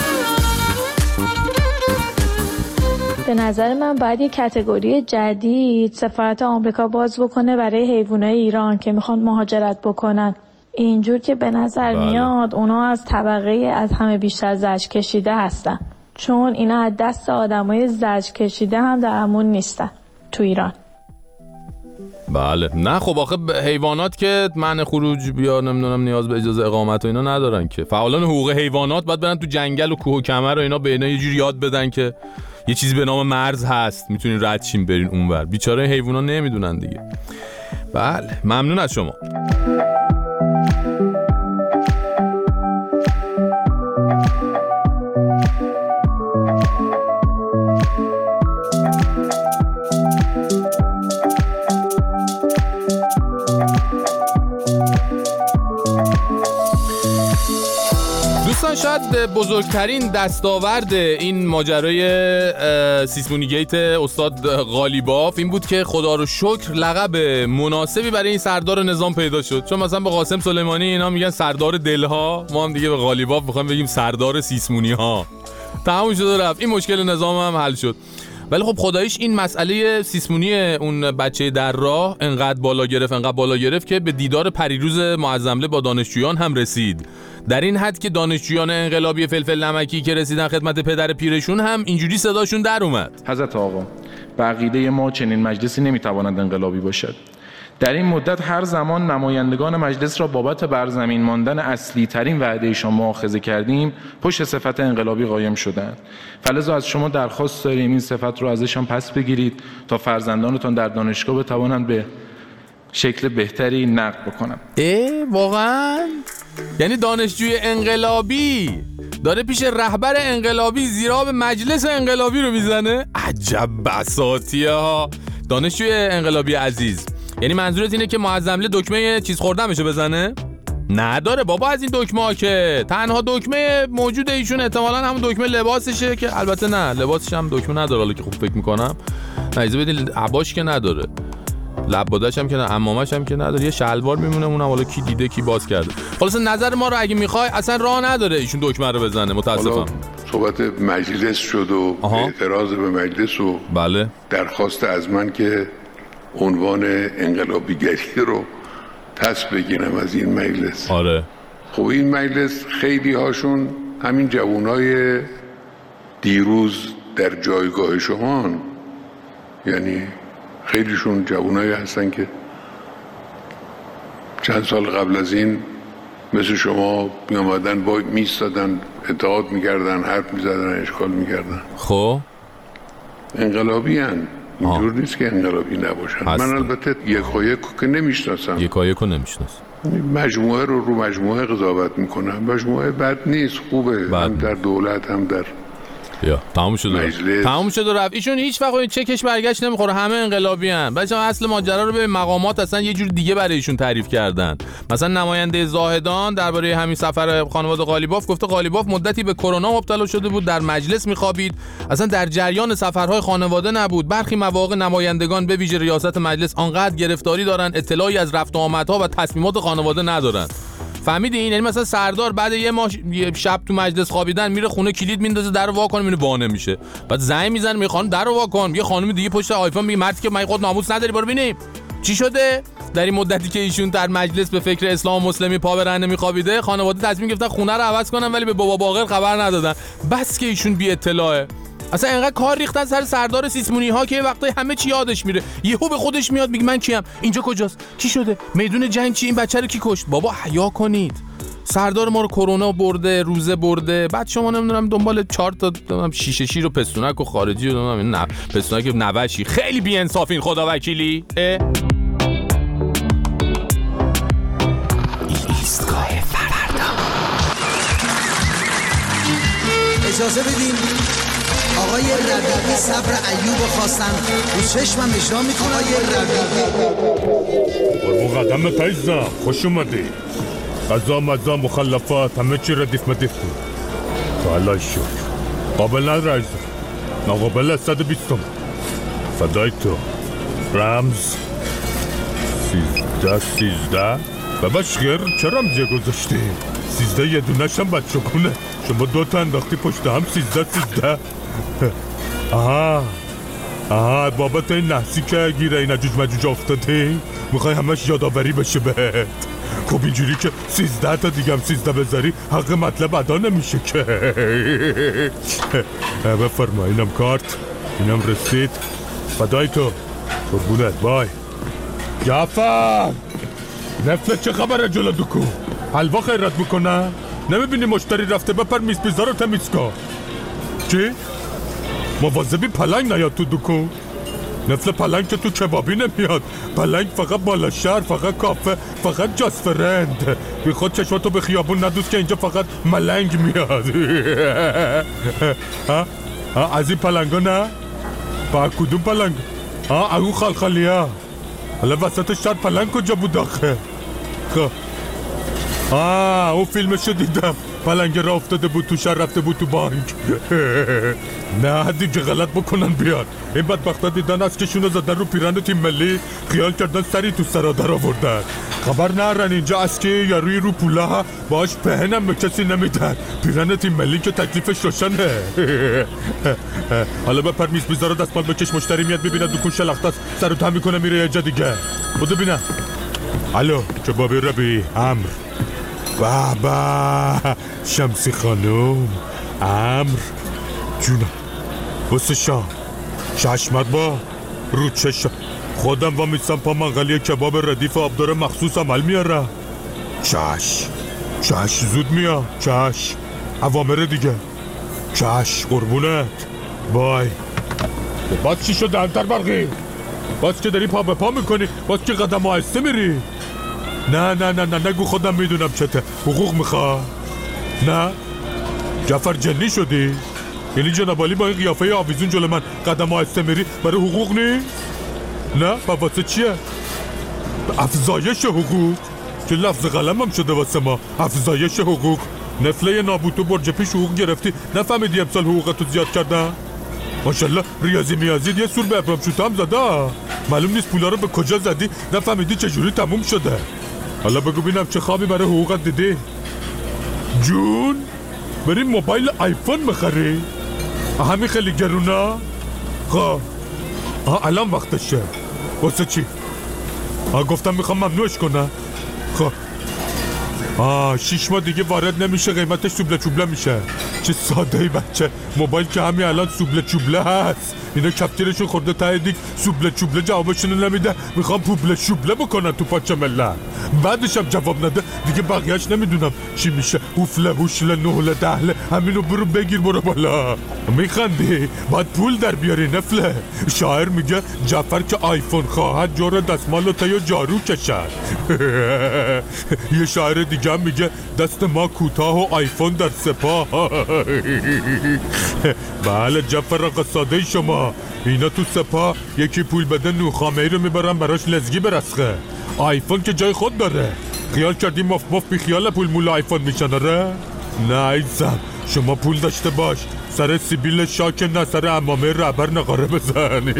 به نظر من باید یه کاتگوری جدید سفارت آمریکا باز بکنه برای حیوانات ایران که میخوان مهاجرت بکنن. اینجور که به نظر بله. میاد اونا از طبقه از همه بیشتر زجر کشیده هستن، چون اینا از دست آدمای زجر کشیده هم در امون نیستن تو ایران. بله نه خب آخه حیوانات که منع خروج بیا نمیدونم نیاز به اجازه اقامت و اینا ندارن که. فعالان حقوق حیوانات باید برن تو جنگل و کوه و کمر و اینا به اینا یه جوری یاد بدن که یه چیزی به نام مرز هست، میتونین رد شین برین اونور. بیچاره حیونا نمیدونن دیگه. بله ممنون از شما. دوستان شاید بزرگترین دستاورد این ماجرای سیسمونی گیت استاد قالیباف این بود که خدا رو شکر لقب مناسبی برای این سردار نظام پیدا شد. چون مثلا به قاسم سلیمانی اینا میگن سردار دلها، ما هم دیگه به قالیباف میخوایم بگیم سردار سیسمونی ها. تموم شد و رفت. این مشکل نظام هم حل شد. ولی خب خداییش این مسئله سیسمونی اون بچه در راه انقدر بالا گرفت انقدر بالا گرفت که به دیدار پریروز معظمله با دانشجویان هم رسید. در این حد که دانشجویان انقلابی فلفل نمکی که رسیدن خدمت پدر پیرشون هم اینجوری صداشون در اومد. حضرت آقا، به عقیده ما چنین مجلسی نمیتواند انقلابی باشد. در این مدت هر زمان نمایندگان مجلس را بابت بر زمین ماندن اصلی ترین وعدهشان مؤاخذه کردیم پشت صفت انقلابی قایم شدند. فلذا از شما درخواست داریم این صفت را ازشان پس بگیرید تا فرزندانتان در دانشگاه بتوانند به شکل بهتری نقد بکنند. اه واقعا؟ یعنی دانشجوی انقلابی داره پیش رهبر انقلابی زیراب مجلس انقلابی رو میزنه؟ عجب بساطیه ها. دانشجوی انقلابی عزیز، یعنی منظورت اینه که معظمله دکمه چیز خوردمشو بزنه؟ نداره بابا از این دکمه ها که تنها دکمه موجود ایشون احتمالاً همون دکمه لباسشه که البته نه لباسش هم دکمه نداره. حالا که خوب فکر میکنم نایزه بدین عباش که نداره، لبادش هم که نه، عمامش هم که نداره، یه شلوار میمونه اونم حالا کی دیده کی باز کرده. خلاص نظر ما رو اگه میخوای اصلا راه نداره ایشون دکمه رو بزنه متاسفم. صحبت مجلس شد و اعتراض به مجلس و بله درخواست از من که عنوان انقلابیگری رو پس بگیرم از این مجلس. آره خب این مجلس خیلی هاشون همین جوانای دیروز در جایگاه شما، یعنی خیلیشون جوانایی هستن که چند سال قبل از این مثل شما می آمدن با میستادن اتحاد میکردن حرف میزدن اشکال میکردن. خب انقلابی هن. اینجور نیست که انقلابی نباشن. من البته یکایک که نمیشناسم، یکایک رو نمیشناسم، مجموعه رو رو مجموعه قضاوت میکنم. مجموعه بد نیست، خوبه، بد. هم در دولت هم در یا تموم شد تموم شد و رفت. ایشون هیچ وقت چکش برگشت نمیخوره، همه انقلابی ان. بچه‌ها اصل ماجرا رو به مقامات اصلا یه جور دیگه برای ایشون تعریف کردن. مثلا نماینده زاهدان درباره همین سفر خانواده قالیباف گفته قالیباف مدتی به کرونا مبتلا شده بود، در مجلس میخوابید، اصلا در جریان سفرهای خانواده نبود. برخی مواقع نمایندگان به ویژه ریاست مجلس آنقدر گرفتاری دارن اطلاعی از رفت و آمدها و تصمیمات خانواده ندارن. فهمیدین؟ یعنی مثلا سردار بعد یه ماه شب تو مجلس خوابیدن میره خونه کلید میندازه در رو وا کنه، میره وانه میشه، بعد زنگ میزنه میگه خانم در رو وا کن، یه خانم دیگه پشت آیفون میگه مردی که من خود ناموس نداری برو ببینیم چی شده. در این مدتی که ایشون در مجلس به فکر اسلام و مسلمی پا برهنه میخوابیده، خانواده تصمیم گرفتن خونه رو عوض کنن ولی به بابا باقر خبر ندادن، بس که ایشون بی اطلاعه. اصلا اینقدر کار ریختن سر سردار سیسمونی ها که وقتی همه چی یادش میره، یهو به خودش میاد میگه من کیم، اینجا کجاست، چی شده، میدون جنگ چی، این بچه رو کی کشت. بابا حیا کنید، سردار ما رو کرونا برده، روزه برده، بعد شما نمیدونم دنبال چهار تا شیشه شیر و پستونک و خارجی و نمیدونم نه پستونک نوشی. خیلی بی انصافین خدا وکیلی. ایستگاه فردا. اجازه بدین آقای ربیعی صبر ایوب خواستن رو چشمم اجرا میکنه. آقای ربیعی قدم تایزم خوش اومدی. غذا مزا مخلفات همه چی ردیف مدیف بود. تو علای شکر قابل نداره ناقابل صد و بیستم فدای تو. رمز سیزده سیزده بباش خیر چه رمزیه گذاشتی؟ سیزده یه دونش هم بچه کنه، شما دوتا انداختی پشت هم سیزده سیزده. آها آها بابت این نحسی که گیره این عجوج مجوج افتادی میخوای همش یادآوری بشه بهت. خب اینجوری که سیزده تا دیگه هم سیزده بذاری حق مطلب ادا نمیشه که. بفرما اینم کارت، اینم رسید، فدای تو قربونت. بای جعفر نفله چه خبره جلو دکو؟ حلوا خیرت میکنه؟ نمیبینی مشتری رفته؟ بپر میز پیزا رو تمیز کن. چی؟ مواظبی پلنگ نیاد تو دکو؟ نفل پلنگ که تو کبابی نمیاد، پلنگ فقط بالا شهر، فقط کافه، فقط جاست فرند. بی خود چشماتو به خیابون ندوز که اینجا فقط ملنگ میاد. ها؟ ها از این پلنگا نه؟ با کدوم پلنگ؟ ها اون خالخالیا. حالا وسط شهر پلنگ کجا بود آخه؟ خب آه اون فیلمشو دیدم، پلنگ را افتاده بود تو شهر رفته بود تو بانک. نه دیگه غلط بکنن بیان. این بدبختا دیدن از کشونو زدن رو پیرن تیم ملی، خیال کردن سری تو سرا در آوردن. خبر نرن اینجا از که یا روی رو پولا باش پهنم به کسی نمیدن. پیرن تیم ملی که تکلیفش روشنه. حالا بپر میز بیزارو دستمال بکش، مشتری میاد ببینه دکون شلختست سرو تم میکنه میره یه جا دیگه. بودو بینم. الو کبابی ربی امر. بابا شمسی خانوم امر جونم واسه شام چشمت با رو چشم خودم و میسم پا منقلی کباب ردیف آبدار مخصوص عمل میاره. چش چش زود میاد. چش اوامر دیگه. چش قربونت. بای. باز چی شد دلتر برقی؟ باز که داری پا به پا میکنی؟ باز که قدم آهسته میری؟ نه نه نه نه نگو خودم میدونم چته. حقوق میخوا؟ نه؟ جعفر جنی شدی؟ یعنی جنابالی با این قیافه آویزون جلو من قدم آهسته میری برای حقوق نیست؟ نه؟ با واسه چیه؟ افزایش حقوق؟ که لفظ قلم هم شده واسه ما. افزایش حقوق. نفله نابوتو برج پیش حقوق گرفتی نفهمیدی امسال حقوقتو زیاد کردن؟ ماشالله ریاضی میازید یه سور به ابرام شوتا هم زده. معلوم نیست پولا رو به کجا زدی نفهمیدی چجوری تموم شده. حالا بگو بینم چه خوابی برای حقوقت دیدی؟ جون بریم موبایل آیفون بخری؟ همین خیلی گرونا؟ خب آه الان وقتشه. واسه چی؟ آه گفتم میخوام ممنوعش کنم. خب آه شیش ماه دیگه وارد نمیشه، قیمتش سوبله چوبله میشه. چه ساده ای بچه. موبایل که همین الان سوبله چوبله هست. اینا کفتیرشون خورده ته دیگ سوبله چوبله جوابشونو نمیده، میخوام پوبله شوبله بکنن تو پاچه ملت. بعدش هم جواب نده دیگه بقیهش نمیدونم چی میشه. اوفله هوشله نهله دهله همینو برو بگیر برو بالا. میخندی؟ باید پول در بیاری نفله. شاعر میگه جعفر که آیفون خواهد جور دستمالو تایو جارو کشد. یه شاعر دیگه میگه دست ما کوتاه و آیفون در سپاه. بله جعفر آقا ساده شما، اینا تو سپاه یکی پول بده نوخامه‌ای رو میبرن براش لزگی برسخه. آیفون که جای خود داره. خیال کردی مف مف بی خیال پول مول آیفون میشن آره؟ نه ایزم، شما پول داشته باش سر سیبیل شاک نه سر امامه ربر نقاره بزنی.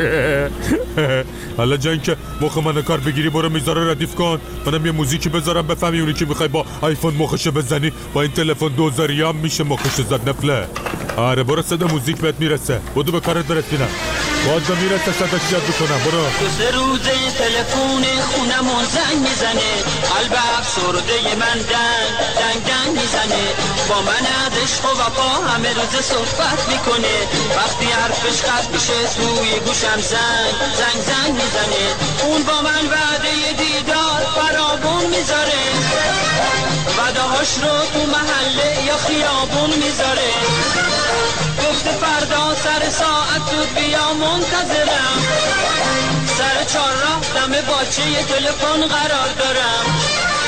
حالا جان که مخ من کار بگیری برو میذاره ردیف کن، منم یه موزیکی بذارم بفهمی اونی که میخوای با آیفون مخشو بزنی با این تلفن دوزاری هم میشه مخش زد نفله. آره برو صدا موزیک بهت میرسه، بدو به کارت برسینا بازا میرسه صداش جد بکنم برو. دو سه روزه تلفون خونمون زنگ میزنه، قلب افسرده من دنگ دنگ دنگ میزنه، با من از عشق و وفا همه روز صحبت میکنه، وقتی حرفش قطع میشه روی گوشم زنگ زنگ زنگ میزنه، اون با من وعده دیدار فرابون میذاره، وعده هاش رو تو محله یا خیابون میذاره، گفته فردا سر ساعت زود بیا منتظرم، سر چهار راه دم باچه تلفن قرار دارم،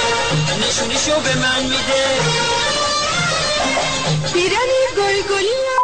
نشونیشو به من میده، بیرمی گل گلی